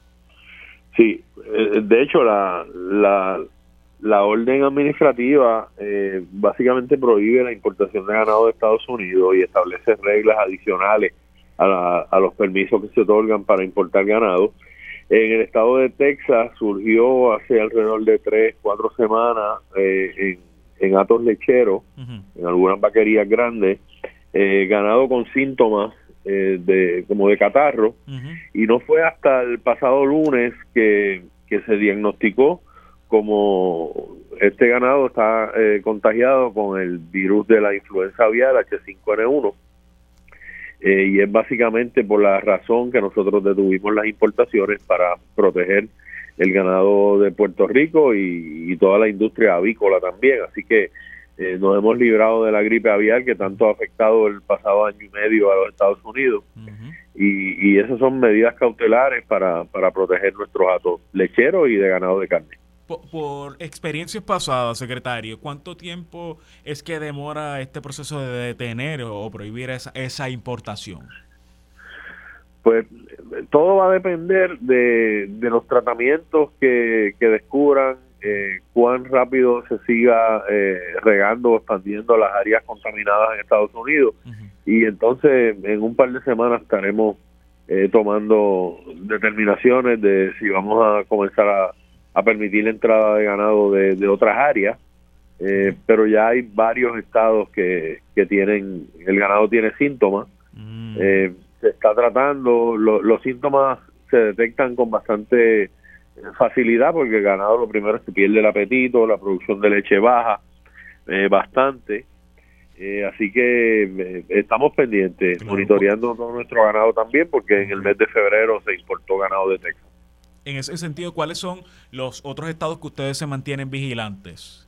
Sí, de hecho la orden administrativa básicamente prohíbe la importación de ganado de Estados Unidos y establece reglas adicionales a los permisos que se otorgan para importar ganado. En el estado de Texas surgió hace alrededor de 3-4 semanas en hatos lecheros, en algunas vaquerías grandes, ganado con síntomas como de catarro, y no fue hasta el pasado lunes que se diagnosticó como este ganado está contagiado con el virus de la influenza aviar H5N1. Y es básicamente por la razón que nosotros detuvimos las importaciones para proteger el ganado de Puerto Rico y toda la industria avícola también. Así que nos hemos librado de la gripe aviar que tanto ha afectado el pasado año y medio a los Estados Unidos. Y esas son medidas cautelares para proteger nuestros hatos lecheros y de ganado de carne. Por experiencias pasadas, secretario, ¿cuánto tiempo es que demora este proceso de detener o prohibir esa importación? Pues todo va a depender de los tratamientos que descubran, cuán rápido se siga regando o expandiendo las áreas contaminadas en Estados Unidos. Y entonces en un par de semanas estaremos tomando determinaciones de si vamos a comenzar a permitir la entrada de ganado de otras áreas, pero ya hay varios estados que tienen, el ganado tiene síntomas, se está tratando, los síntomas se detectan con bastante facilidad porque el ganado lo primero es que pierde el apetito, la producción de leche baja bastante, así que estamos pendientes, monitoreando todo nuestro ganado también, porque en el mes de febrero se importó ganado de Texas. En ese sentido, ¿cuáles son los otros estados que ustedes se mantienen vigilantes?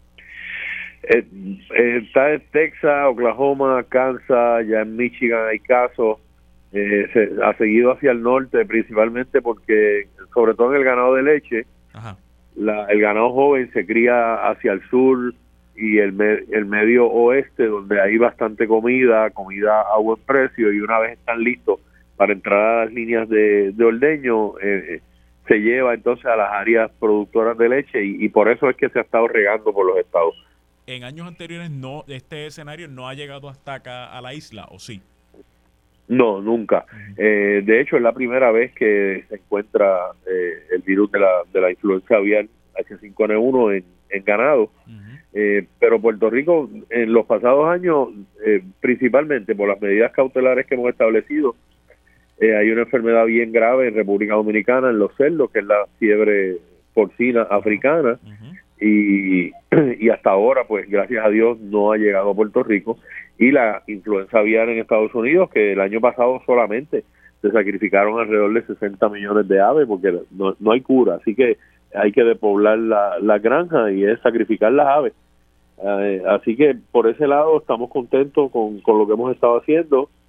Está en Texas, Oklahoma, Kansas, ya en Michigan hay casos, se ha seguido hacia el norte principalmente porque, sobre todo en el ganado de leche, el ganado joven se cría hacia el sur y el medio oeste, donde hay bastante comida a buen precio, y una vez están listos para entrar a las líneas de ordeño, se lleva entonces a las áreas productoras de leche y por eso es que se ha estado regando por los estados. En años anteriores este escenario no ha llegado hasta acá a la isla, ¿o sí? No, nunca. De hecho, es la primera vez que se encuentra el virus de la influenza aviar H5N1 en ganado. Pero Puerto Rico, en los pasados años, principalmente por las medidas cautelares que hemos establecido, hay una enfermedad bien grave en República Dominicana, en los cerdos, que es la fiebre porcina africana, y hasta ahora, pues gracias a Dios, no ha llegado a Puerto Rico. Y la influenza aviar en Estados Unidos, que el año pasado solamente se sacrificaron alrededor de 60 millones de aves, porque no hay cura, así que hay que despoblar la granja y es sacrificar las aves. Así que por ese lado estamos contentos con lo que hemos estado haciendo.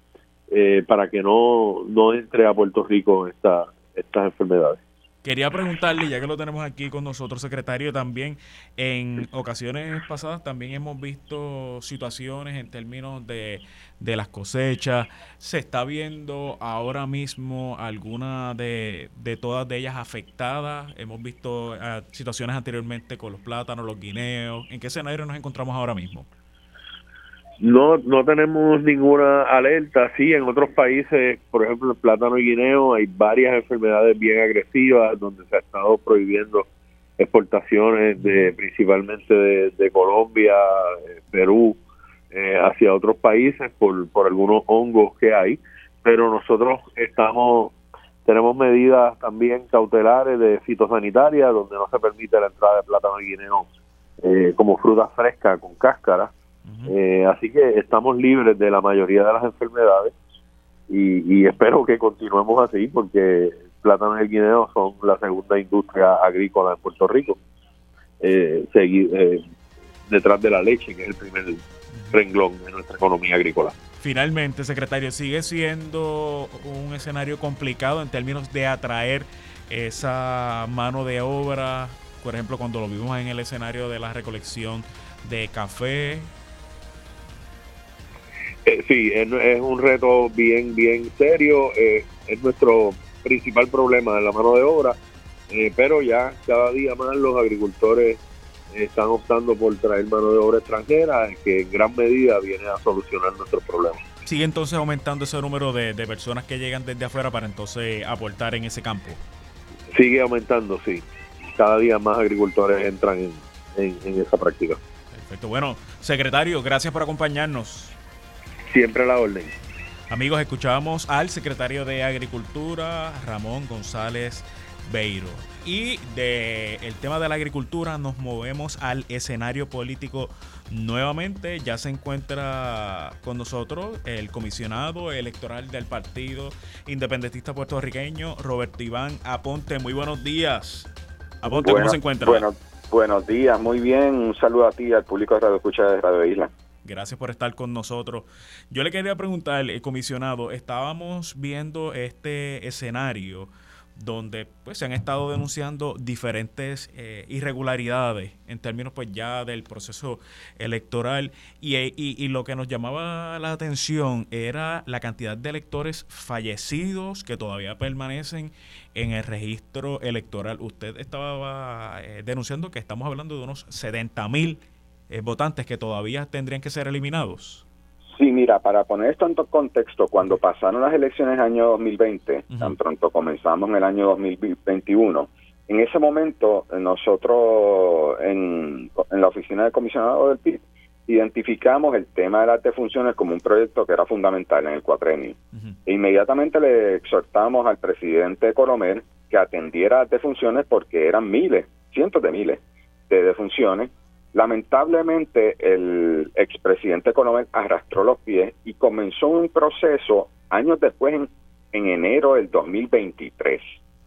para que no entre a Puerto Rico estas enfermedades. Quería preguntarle, ya que lo tenemos aquí con nosotros, secretario, también en ocasiones pasadas también hemos visto situaciones en términos de las cosechas. ¿Se está viendo ahora mismo alguna de todas de ellas afectadas? Hemos visto situaciones anteriormente con los plátanos, los guineos. ¿En qué escenario nos encontramos ahora mismo? No tenemos ninguna alerta. Sí, en otros países, por ejemplo, el plátano y guineo, hay varias enfermedades bien agresivas donde se ha estado prohibiendo exportaciones principalmente de Colombia, Perú, hacia otros países por algunos hongos que hay. Pero nosotros tenemos medidas también cautelares de fitosanitarias donde no se permite la entrada de plátano y guineo como fruta fresca con cáscara. Así que estamos libres de la mayoría de las enfermedades y espero que continuemos así porque el plátano y el guineo son la segunda industria agrícola en Puerto Rico, detrás de la leche, que es el primer renglón de nuestra economía agrícola. Finalmente, secretario, ¿sigue siendo un escenario complicado en términos de atraer esa mano de obra? Por ejemplo, cuando lo vimos en el escenario de la recolección de café. Sí, es un reto bien serio, es nuestro principal problema en la mano de obra, pero ya cada día más los agricultores están optando por traer mano de obra extranjera, que en gran medida viene a solucionar nuestros problemas. ¿Sigue entonces aumentando ese número de personas que llegan desde afuera para entonces aportar en ese campo? Sigue aumentando, sí. Cada día más agricultores entran en esa práctica. Perfecto. Bueno, secretario, gracias por acompañarnos. Siempre a la orden. Amigos, escuchábamos al secretario de Agricultura, Ramón González Beiro. Y del tema de la agricultura nos movemos al escenario político nuevamente. Ya se encuentra con nosotros el comisionado electoral del Partido Independentista Puertorriqueño, Roberto Iván Aponte. Muy buenos días. Aponte, ¿cómo se encuentra? Buenos días, muy bien. Un saludo a ti, al público de Radio Escucha de Radio Isla. Gracias por estar con nosotros. Yo le quería preguntar, comisionado, estábamos viendo este escenario donde pues se han estado denunciando diferentes irregularidades en términos pues ya del proceso electoral y lo que nos llamaba la atención era la cantidad de electores fallecidos que todavía permanecen en el registro electoral. Usted estaba denunciando que estamos hablando de unos 70,000 votantes que todavía tendrían que ser eliminados. Sí, mira, para poner esto en contexto, cuando pasaron las elecciones en el año 2020, tan pronto comenzamos en el año 2021, en ese momento nosotros en la oficina del comisionado del PIB identificamos el tema de las defunciones como un proyecto que era fundamental en el cuatrenio. E inmediatamente le exhortamos al presidente Colomer que atendiera las defunciones porque eran miles, cientos de miles de defunciones. Lamentablemente, el expresidente Colomer arrastró los pies y comenzó un proceso años después, en enero del 2023.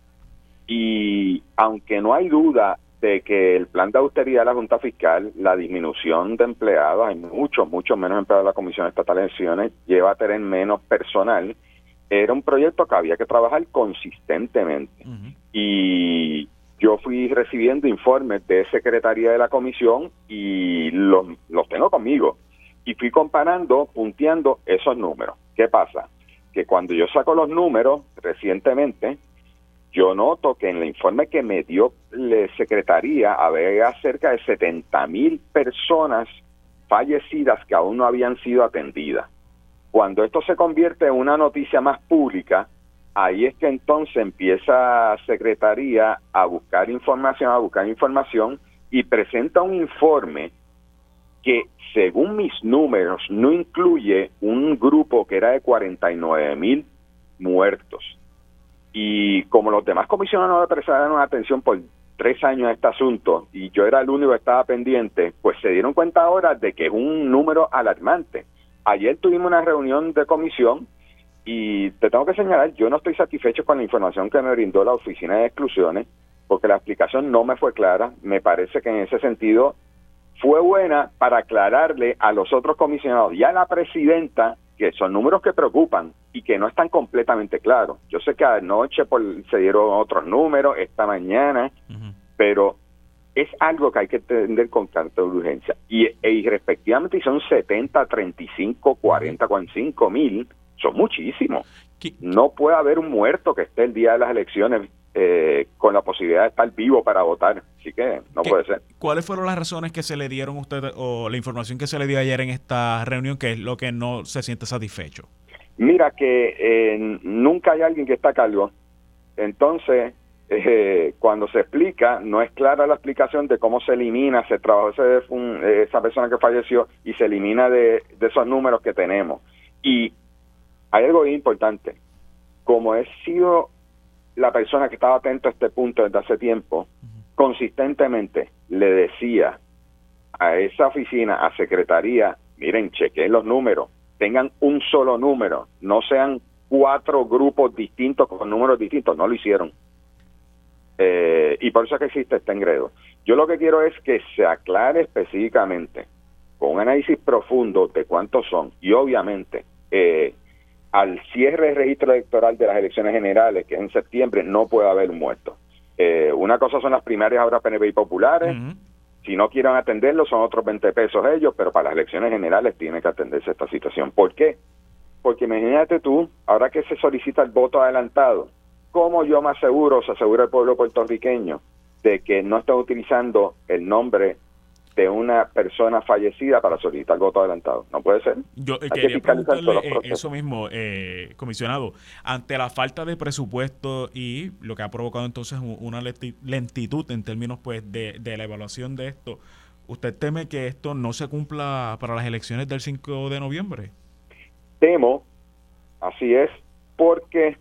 Y aunque no hay duda de que el plan de austeridad de la Junta Fiscal, la disminución de empleados, hay mucho menos empleados de la Comisión Estatal de Elecciones, lleva a tener menos personal, era un proyecto que había que trabajar consistentemente. Y yo fui recibiendo informes de Secretaría de la Comisión y los tengo conmigo. Y fui comparando, punteando esos números. ¿Qué pasa? Que cuando yo saco los números recientemente, yo noto que en el informe que me dio la Secretaría había cerca de 70,000 personas fallecidas que aún no habían sido atendidas. Cuando esto se convierte en una noticia más pública, ahí es que entonces empieza Secretaría a buscar información y presenta un informe que, según mis números, no incluye un grupo que era de 49,000 muertos. Y como los demás comisionados no le prestaron atención por 3 años a este asunto, y yo era el único que estaba pendiente, pues se dieron cuenta ahora de que es un número alarmante. Ayer tuvimos una reunión de comisión y te tengo que señalar, yo no estoy satisfecho con la información que me brindó la Oficina de Exclusiones, porque la explicación no me fue clara. Me parece que en ese sentido fue buena para aclararle a los otros comisionados y a la presidenta que son números que preocupan y que no están completamente claros. Yo sé que anoche se dieron otros números, esta mañana, pero es algo que hay que entender con tanta urgencia. Y respectivamente son 70, 35, 40, 45 mil, son muchísimos. No puede haber un muerto que esté el día de las elecciones con la posibilidad de estar vivo para votar. Así que no puede ser. ¿Cuáles fueron las razones que se le dieron a usted o la información que se le dio ayer en esta reunión, que es lo que no se siente satisfecho? Mira que nunca hay alguien que está a cargo. Entonces, cuando se explica, no es clara la explicación de cómo se elimina, se trabajó esa persona que falleció y se elimina de esos números que tenemos. Y hay algo importante. Como he sido la persona que estaba atento a este punto desde hace tiempo, consistentemente le decía a esa oficina, a secretaría, miren, chequen los números, tengan un solo número, no sean 4 grupos distintos con números distintos. No lo hicieron. Y por eso es que existe este enredo. Yo lo que quiero es que se aclare específicamente, con un análisis profundo de cuántos son, y obviamente al cierre del registro electoral de las elecciones generales, que es en septiembre, no puede haber un muerto. Una cosa son las primarias ahora PNP y populares. Si no quieren atenderlo, son otros 20 pesos ellos, pero para las elecciones generales tiene que atenderse esta situación. ¿Por qué? Porque imagínate tú, ahora que se solicita el voto adelantado, ¿cómo yo me aseguro, se asegura el pueblo puertorriqueño, de que no están utilizando el nombre de una persona fallecida para solicitar voto adelantado? No puede ser. Yo quería preguntarle eso mismo, comisionado. Ante la falta de presupuesto y lo que ha provocado entonces una lentitud en términos pues de la evaluación de esto, ¿usted teme que esto no se cumpla para las elecciones del 5 de noviembre? Temo, así es, porque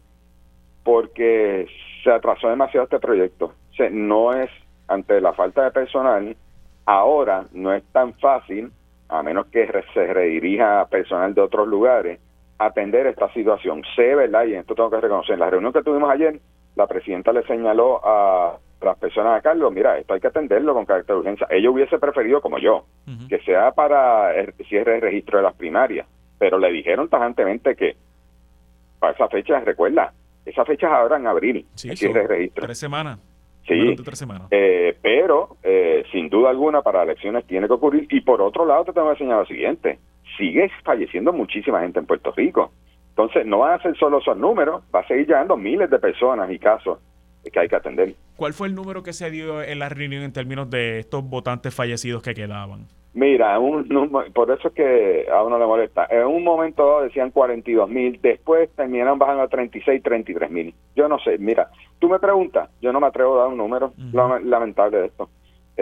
se atrasó demasiado este proyecto. O sea, no es, ante la falta de personal, ahora no es tan fácil, a menos que se redirija a personal de otros lugares, atender esta situación. Sé, ¿verdad? Y esto tengo que reconocer. En la reunión que tuvimos ayer, la presidenta le señaló a las personas a cargo, mira, esto hay que atenderlo con carácter de urgencia. Ella hubiese preferido, como yo, que sea para el cierre de registro de las primarias, pero le dijeron tajantemente que para esa fecha, recuerda, esa fecha es ahora en abril, el cierre de registro. 3 semanas. Sí, 3 semanas. Pero sin duda alguna para elecciones tiene que ocurrir. Y por otro lado te tengo que enseñar lo siguiente: sigue falleciendo muchísima gente en Puerto Rico. Entonces no van a ser solo esos números, va a seguir llegando miles de personas y casos que hay que atender. ¿Cuál fue el número que se dio en la reunión en términos de estos votantes fallecidos que quedaban? Mira, por eso es que a uno le molesta. En un momento dado decían 42,000, después terminaron bajando a 36, 33,000. Yo no sé, mira, tú me preguntas, yo no me atrevo a dar un número lamentable de esto.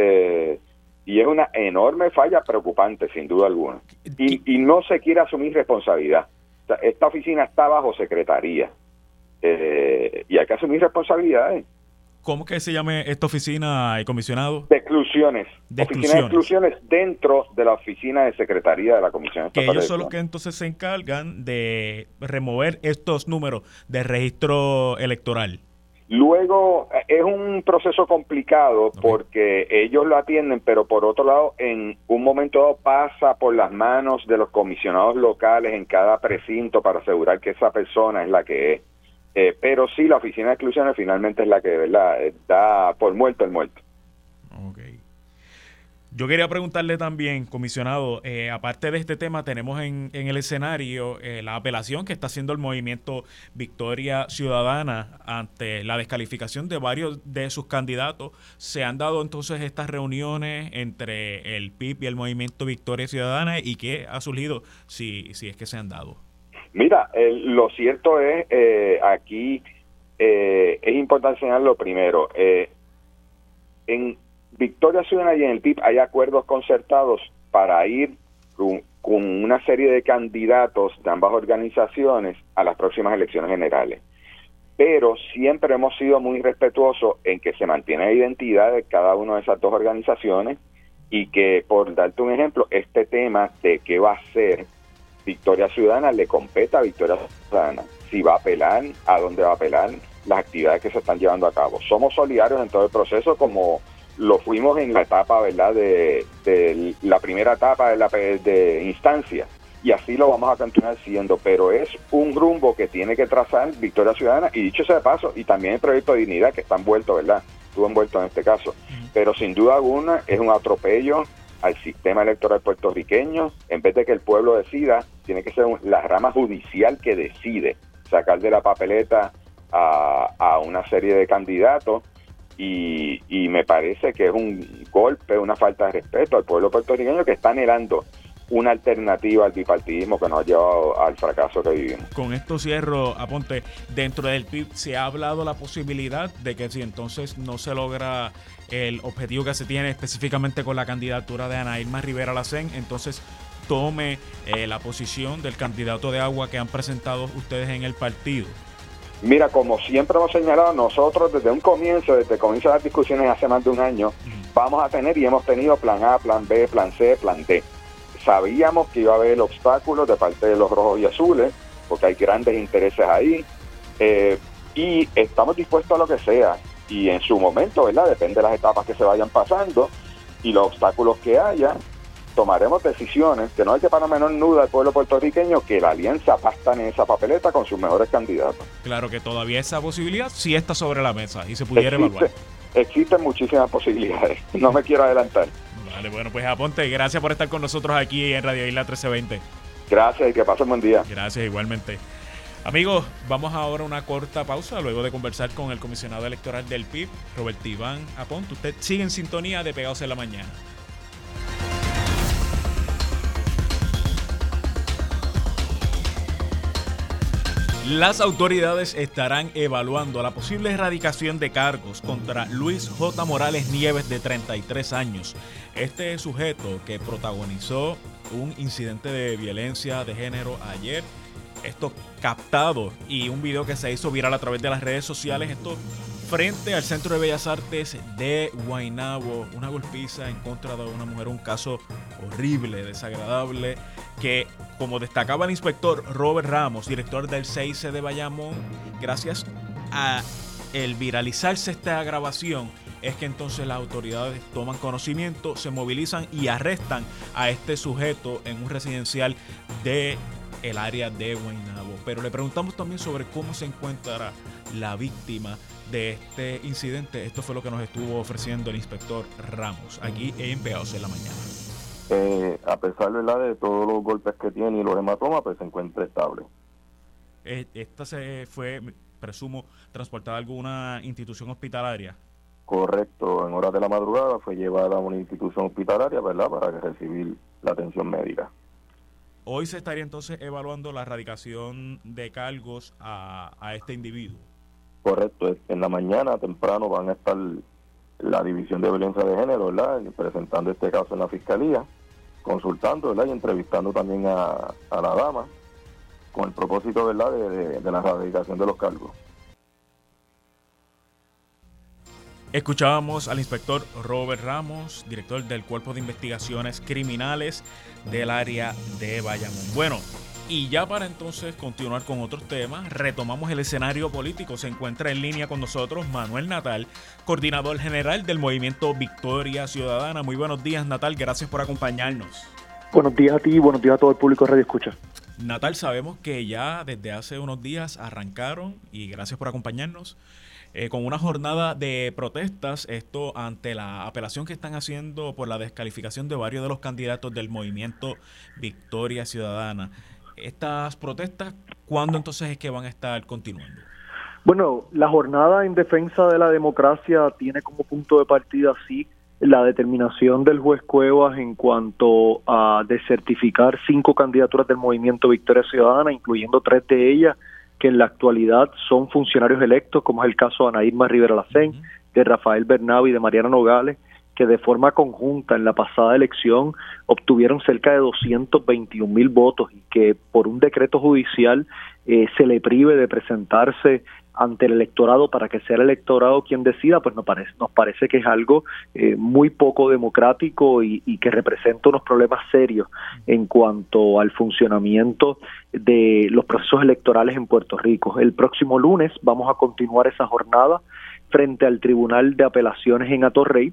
Y es una enorme falla preocupante, sin duda alguna. Y no se quiere asumir responsabilidad. O sea, esta oficina está bajo secretaría. Y hay que asumir responsabilidades. ¿Cómo que se llame esta oficina, comisionado? De exclusiones. Oficina de exclusiones dentro de la oficina de secretaría de la Comisión Estatal. Que ellos son los que entonces se encargan de remover estos números de registro electoral. Luego, es un proceso complicado porque ellos lo atienden, pero por otro lado, en un momento dado pasa por las manos de los comisionados locales en cada precinto para asegurar que esa persona es la que es. Pero sí, la oficina de exclusiones finalmente es la que, ¿verdad?, da por muerto el muerto. Ok. Yo quería preguntarle también, comisionado, aparte de este tema, tenemos en el escenario la apelación que está haciendo el movimiento Victoria Ciudadana ante la descalificación de varios de sus candidatos. ¿Se han dado entonces estas reuniones entre el PIB y el movimiento Victoria Ciudadana? ¿Y qué ha surgido si es que se han dado? Mira, lo cierto es, aquí es importante señalar lo primero. En Victoria Ciudadana y en el PIB hay acuerdos concertados para ir con una serie de candidatos de ambas organizaciones a las próximas elecciones generales. Pero siempre hemos sido muy respetuosos en que se mantiene la identidad de cada una de esas dos organizaciones y que, por darte un ejemplo, este tema de qué va a ser Victoria Ciudadana le compete a Victoria Ciudadana. Si va a apelar, a dónde va a apelar, las actividades que se están llevando a cabo. Somos solidarios en todo el proceso, como lo fuimos en la etapa, ¿verdad?, de la primera etapa de instancia. y así lo vamos a continuar siendo, pero es un rumbo que tiene que trazar Victoria Ciudadana, y dicho sea de paso, y también el Proyecto de Dignidad, que está envuelto, ¿verdad? Estuvo envuelto en este caso, pero sin duda alguna es un atropello al sistema electoral puertorriqueño. En vez de que el pueblo decida, tiene que ser la rama judicial que decide sacar de la papeleta a una serie de candidatos, y me parece que es un golpe, una falta de respeto al pueblo puertorriqueño que está anhelando una alternativa al bipartidismo que nos ha llevado al fracaso que vivimos. Con esto cierro, Aponte. Dentro del PIB se ha hablado la posibilidad de que si entonces no se logra el objetivo que se tiene específicamente con la candidatura de Ana Irma Rivera Lacén, entonces tome la posición del candidato de agua que han presentado ustedes en el partido. Mira, como siempre hemos señalado, nosotros desde un comienzo, desde el comienzo de las discusiones hace más de un año, vamos a tener y hemos tenido plan A, plan B, plan C, plan D. Sabíamos que iba a haber obstáculos de parte de los rojos y azules, porque hay grandes intereses ahí, y estamos dispuestos a lo que sea, y en su momento, ¿verdad?, depende de las etapas que se vayan pasando y los obstáculos que haya, tomaremos decisiones que no hay que para menor duda al pueblo puertorriqueño que la alianza va a estar en esa papeleta con sus mejores candidatos. Claro que todavía esa posibilidad sí está sobre la mesa y se pudiera evaluar. Existen muchísimas posibilidades, no me quiero adelantar. Vale, bueno, pues Aponte, gracias por estar con nosotros aquí en Radio Isla 1320. Gracias y que pasen buen día. Gracias, igualmente. Amigos, vamos ahora a una corta pausa luego de conversar con el comisionado electoral del PIB, Roberto Iván Aponte. Usted sigue en sintonía de Pegados en la Mañana. Las autoridades estarán evaluando la posible erradicación de cargos contra Luis J. Morales Nieves, de 33 años. Este sujeto que protagonizó un incidente de violencia de género ayer, esto captado y un video que se hizo viral a través de las redes sociales, esto frente al Centro de Bellas Artes de Guaynabo, una golpiza en contra de una mujer, un caso horrible, desagradable, que, como destacaba el inspector Robert Ramos, director del CIC de Bayamón, gracias a el viralizarse esta grabación, es que entonces las autoridades toman conocimiento, se movilizan y arrestan a este sujeto en un residencial de el área de Guaynabo. Pero le preguntamos también sobre cómo se encuentra la víctima de este incidente. Esto fue lo que nos estuvo ofreciendo el inspector Ramos aquí en Pegados en la Mañana. A pesar, ¿verdad?, de todos los golpes que tiene y los hematomas, pues se encuentra estable. Esta se fue, presumo, transportada a alguna institución hospitalaria. Correcto, en horas de la madrugada fue llevada a una institución hospitalaria, ¿verdad?, para recibir la atención médica. Hoy se estaría entonces evaluando la erradicación de cargos a este individuo. Correcto, en la mañana temprano van a estar la División de Violencia de Género, ¿verdad?, presentando este caso en la Fiscalía, consultando, ¿verdad?, y entrevistando también a la dama con el propósito, ¿verdad?, de la erradicación de los cargos. Escuchábamos al inspector Robert Ramos, director del Cuerpo de Investigaciones Criminales del área de Bayamón. Bueno, y ya para entonces continuar con otros temas, retomamos el escenario político. Se encuentra en línea con nosotros Manuel Natal, coordinador general del movimiento Victoria Ciudadana. Muy buenos días, Natal, gracias por acompañarnos. Buenos días a ti y buenos días a todo el público de Radio Escucha. Natal, sabemos que ya desde hace unos días arrancaron, y gracias por acompañarnos, con una jornada de protestas, esto ante la apelación que están haciendo por la descalificación de varios de los candidatos del movimiento Victoria Ciudadana. Estas protestas, ¿cuándo entonces es que van a estar continuando? Bueno, la jornada en defensa de la democracia tiene como punto de partida, sí, la determinación del juez Cuevas en cuanto a desertificar 5 candidaturas del movimiento Victoria Ciudadana, incluyendo 3 de ellas que en la actualidad son funcionarios electos, como es el caso de Ana Irma Rivera Lacén, de Rafael Bernabe y de Mariana Nogales, que de forma conjunta en la pasada elección obtuvieron cerca de 221,000 votos y que por un decreto judicial se le prive de presentarse ante el electorado para que sea el electorado quien decida, pues nos parece que es algo muy poco democrático y que representa unos problemas serios en cuanto al funcionamiento de los procesos electorales en Puerto Rico. El próximo lunes vamos a continuar esa jornada frente al Tribunal de Apelaciones en Atorrey,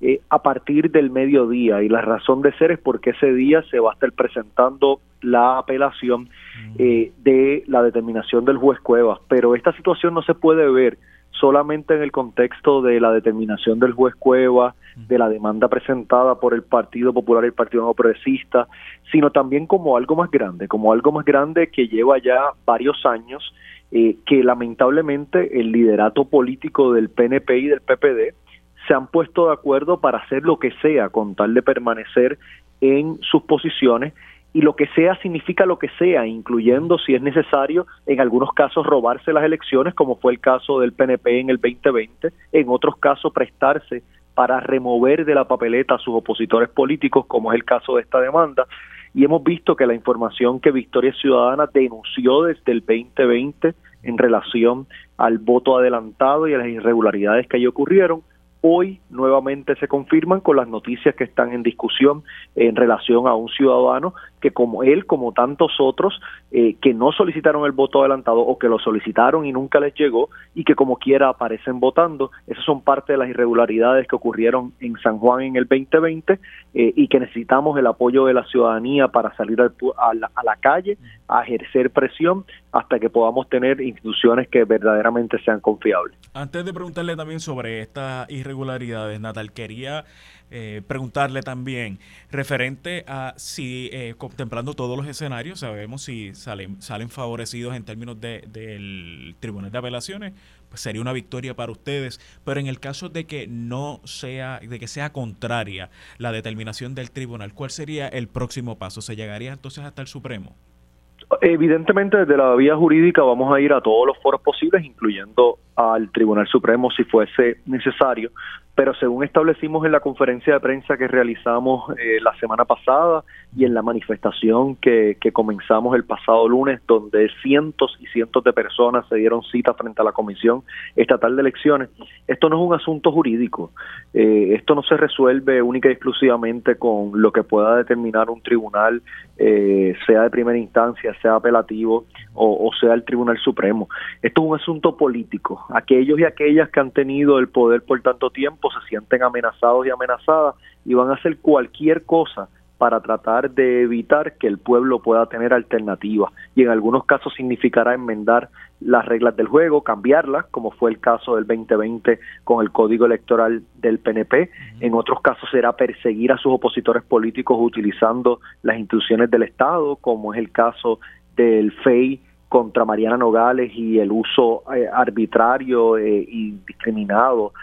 a partir del mediodía, y la razón de ser es porque ese día se va a estar presentando la apelación de la determinación del juez Cuevas, pero esta situación no se puede ver solamente en el contexto de la determinación del juez Cuevas, de la demanda presentada por el Partido Popular y el Partido Nuevo Progresista, sino también como algo más grande que lleva ya varios años, que lamentablemente el liderato político del PNP y del PPD se han puesto de acuerdo para hacer lo que sea con tal de permanecer en sus posiciones, y lo que sea significa lo que sea, incluyendo, si es necesario, en algunos casos robarse las elecciones, como fue el caso del PNP en el 2020, en otros casos prestarse para remover de la papeleta a sus opositores políticos, como es el caso de esta demanda. Y hemos visto que la información que Victoria Ciudadana denunció desde el 2020 en relación al voto adelantado y a las irregularidades que allí ocurrieron, hoy nuevamente se confirman con las noticias que están en discusión en relación a un ciudadano que, como él, como tantos otros, que no solicitaron el voto adelantado o que lo solicitaron y nunca les llegó, y que como quiera aparecen votando. Esas son parte de las irregularidades que ocurrieron en San Juan en el 2020, y que necesitamos el apoyo de la ciudadanía para salir a la calle, a ejercer presión hasta que podamos tener instituciones que verdaderamente sean confiables. Antes de preguntarle también sobre estas irregularidades, Natal, quería preguntarle también referente a si, contemplando todos los escenarios, sabemos si salen favorecidos en términos del Tribunal de Apelaciones, pues sería una victoria para ustedes, pero en el caso de que sea contraria la determinación del tribunal, ¿cuál sería el próximo paso? ¿Se llegaría entonces hasta el Supremo? Evidentemente, desde la vía jurídica vamos a ir a todos los foros posibles, incluyendo al Tribunal Supremo si fuese necesario, pero según establecimos en la conferencia de prensa que realizamos la semana pasada y en la manifestación que comenzamos el pasado lunes, donde cientos y cientos de personas se dieron cita frente a la Comisión Estatal de Elecciones, esto no es un asunto jurídico, esto no se resuelve única y exclusivamente con lo que pueda determinar un tribunal, sea de primera instancia, sea apelativo o sea el Tribunal Supremo. Esto es un asunto político. Aquellos y aquellas que han tenido el poder por tanto tiempo se sienten amenazados y amenazadas y van a hacer cualquier cosa para tratar de evitar que el pueblo pueda tener alternativas, y en algunos casos significará enmendar las reglas del juego, cambiarlas, como fue el caso del 2020 con el Código Electoral del PNP. En otros casos será perseguir a sus opositores políticos utilizando las instituciones del Estado, como es el caso del FEI contra Mariana Nogales y el uso arbitrario y discriminado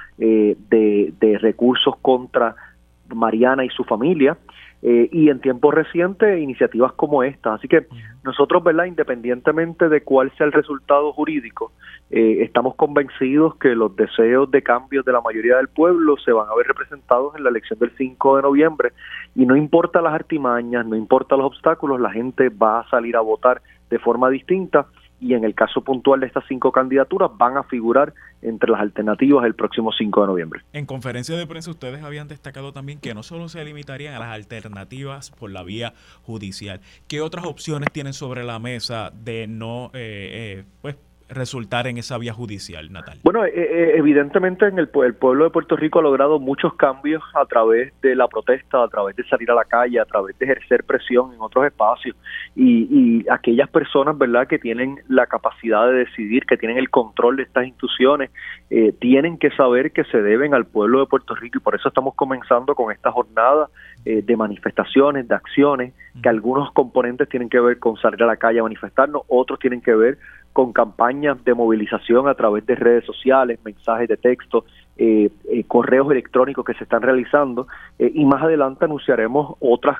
de recursos contra Mariana y su familia, y en tiempos recientes iniciativas como esta. Así que nosotros, ¿verdad?, independientemente de cuál sea el resultado jurídico, estamos convencidos que los deseos de cambios de la mayoría del pueblo se van a ver representados en la elección del 5 de noviembre, y no importa las artimañas, no importa los obstáculos, la gente va a salir a votar de forma distinta, y en el caso puntual de estas 5 candidaturas van a figurar entre las alternativas el próximo 5 de noviembre. En conferencia de prensa ustedes habían destacado también que no solo se limitarían a las alternativas por la vía judicial. ¿Qué otras opciones tienen sobre la mesa de no resultar en esa vía judicial, Natal? Bueno, evidentemente el pueblo de Puerto Rico ha logrado muchos cambios a través de la protesta, a través de salir a la calle, a través de ejercer presión en otros espacios, y aquellas personas, ¿verdad?, que tienen la capacidad de decidir, que tienen el control de estas instituciones, tienen que saber que se deben al pueblo de Puerto Rico, y por eso estamos comenzando con esta jornada de manifestaciones, de acciones, que algunos componentes tienen que ver con salir a la calle a manifestarnos, otros tienen que ver con campañas de movilización a través de redes sociales, mensajes de texto, correos electrónicos que se están realizando, y más adelante anunciaremos otras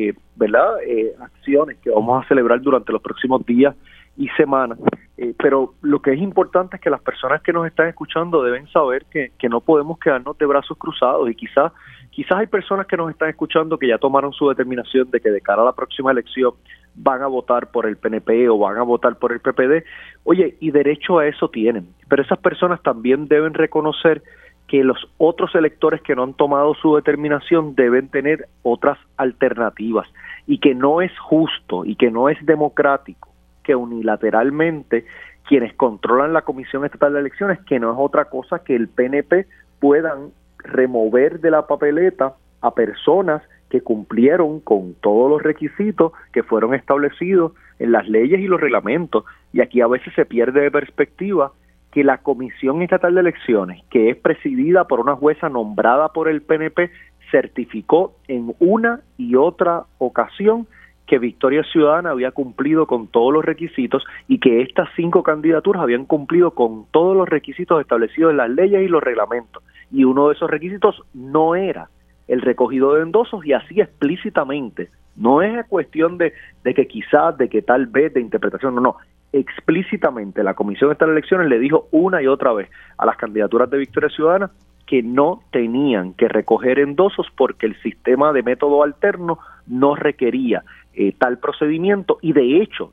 acciones que vamos a celebrar durante los próximos días y semanas. Pero lo que es importante es que las personas que nos están escuchando deben saber que no podemos quedarnos de brazos cruzados, y quizás hay personas que nos están escuchando que ya tomaron su determinación de que de cara a la próxima elección van a votar por el PNP o van a votar por el PPD. Oye, y derecho a eso tienen, pero esas personas también deben reconocer que los otros electores que no han tomado su determinación deben tener otras alternativas, y que no es justo y que no es democrático que unilateralmente quienes controlan la Comisión Estatal de Elecciones, que no es otra cosa que el PNP, puedan remover de la papeleta a personas que cumplieron con todos los requisitos que fueron establecidos en las leyes y los reglamentos. Y aquí a veces se pierde de perspectiva que la Comisión Estatal de Elecciones, que es presidida por una jueza nombrada por el PNP, certificó en una y otra ocasión que Victoria Ciudadana había cumplido con todos los requisitos y que estas 5 candidaturas habían cumplido con todos los requisitos establecidos en las leyes y los reglamentos. Y uno de esos requisitos no era el recogido de endosos, y así explícitamente. No es cuestión de que quizás, de que tal vez, de interpretación, no. Explícitamente la Comisión Estatal de Elecciones le dijo una y otra vez a las candidaturas de Victoria Ciudadana que no tenían que recoger endosos porque el sistema de método alterno no requería tal procedimiento, y de hecho,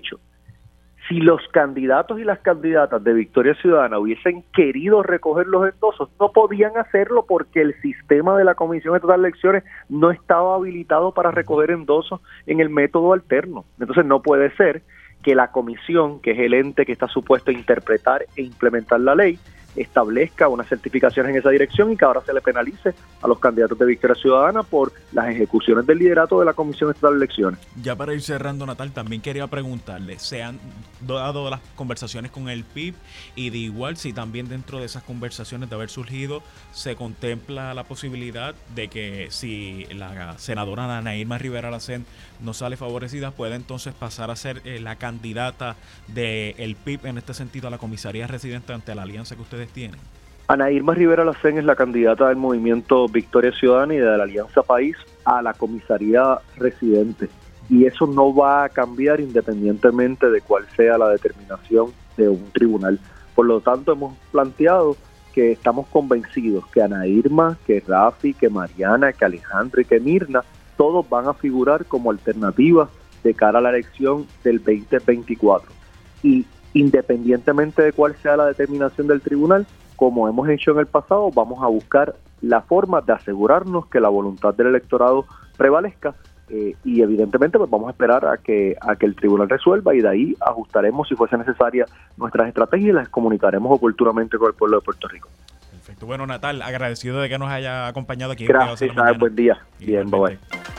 si los candidatos y las candidatas de Victoria Ciudadana hubiesen querido recoger los endosos, no podían hacerlo porque el sistema de la Comisión Estatal de Elecciones no estaba habilitado para recoger endosos en el método alterno. Entonces no puede ser que la comisión, que es el ente que está supuesto a interpretar e implementar la ley, establezca unas certificaciones en esa dirección y que ahora se le penalice a los candidatos de Victoria Ciudadana por las ejecuciones del liderato de la Comisión Estatal de Elecciones. Ya para ir cerrando, Natal, también quería preguntarle, ¿se han dado las conversaciones con el PIB? Y de igual, si también dentro de esas conversaciones de haber surgido, se contempla la posibilidad de que si la senadora Ana Irma Rivera Lacén no sale favorecida, puede entonces pasar a ser la candidata del PIB en este sentido a la comisaría residente ante la alianza que ustedes tienen. Ana Irma Rivera Lacén es la candidata del movimiento Victoria Ciudadana y de la Alianza País a la comisaría residente, y eso no va a cambiar independientemente de cuál sea la determinación de un tribunal. Por lo tanto, hemos planteado que estamos convencidos que Ana Irma, que Rafi, que Mariana, que Alejandra y que Mirna, todos van a figurar como alternativas de cara a la elección del 2024. Y independientemente de cuál sea la determinación del tribunal, como hemos hecho en el pasado, vamos a buscar la forma de asegurarnos que la voluntad del electorado prevalezca, y evidentemente pues vamos a esperar a que el tribunal resuelva, y de ahí ajustaremos, si fuese necesaria, nuestras estrategias y las comunicaremos oportunamente con el pueblo de Puerto Rico. Perfecto. Bueno, Natal, agradecido de que nos haya acompañado aquí. Gracias, buen día. Bien, bye.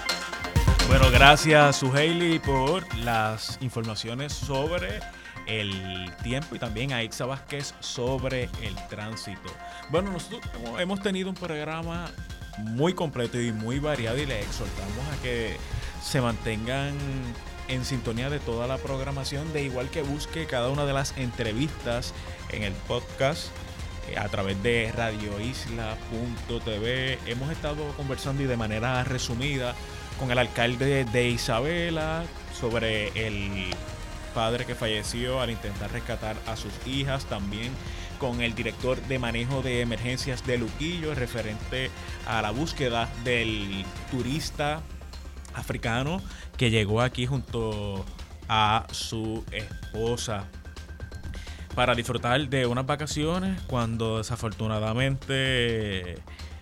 Bueno, gracias, Suheili, por las informaciones sobre el tiempo, y también a Ixa Vázquez sobre el tránsito. Bueno, nosotros hemos tenido un programa muy completo y muy variado, y les exhortamos a que se mantengan en sintonía de toda la programación, de igual que busque cada una de las entrevistas en el podcast a través de radioisla.tv. Hemos estado conversando y de manera resumida con el alcalde de Isabela sobre el padre que falleció al intentar rescatar a sus hijas, también con el director de manejo de emergencias de Luquillo referente a la búsqueda del turista africano que llegó aquí junto a su esposa para disfrutar de unas vacaciones, cuando desafortunadamente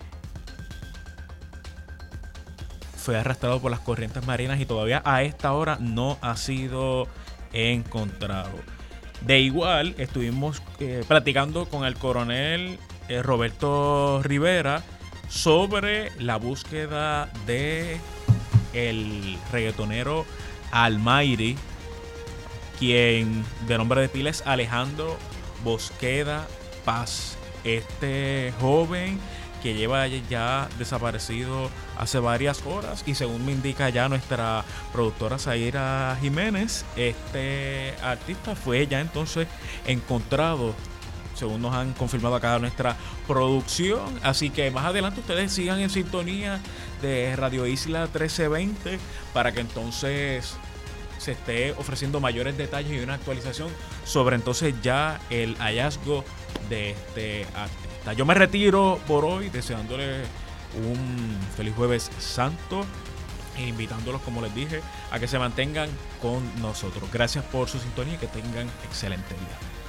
fue arrastrado por las corrientes marinas y todavía a esta hora no ha sido encontrado. De igual, estuvimos platicando con el coronel Roberto Rivera sobre la búsqueda de el reggaetonero Almairi, quien de nombre de pila es Alejandro Bosqueda Paz. Este joven que lleva ya desaparecido hace varias horas, y según me indica ya nuestra productora Zaira Jiménez, este artista fue ya entonces encontrado, según nos han confirmado acá nuestra producción. Así que más adelante ustedes sigan en sintonía de Radio Isla 1320 para que entonces se esté ofreciendo mayores detalles y una actualización sobre entonces ya el hallazgo de este artista. Yo me retiro por hoy deseándole un feliz Jueves Santo e invitándolos, como les dije, a que se mantengan con nosotros. Gracias por su sintonía y que tengan excelente día.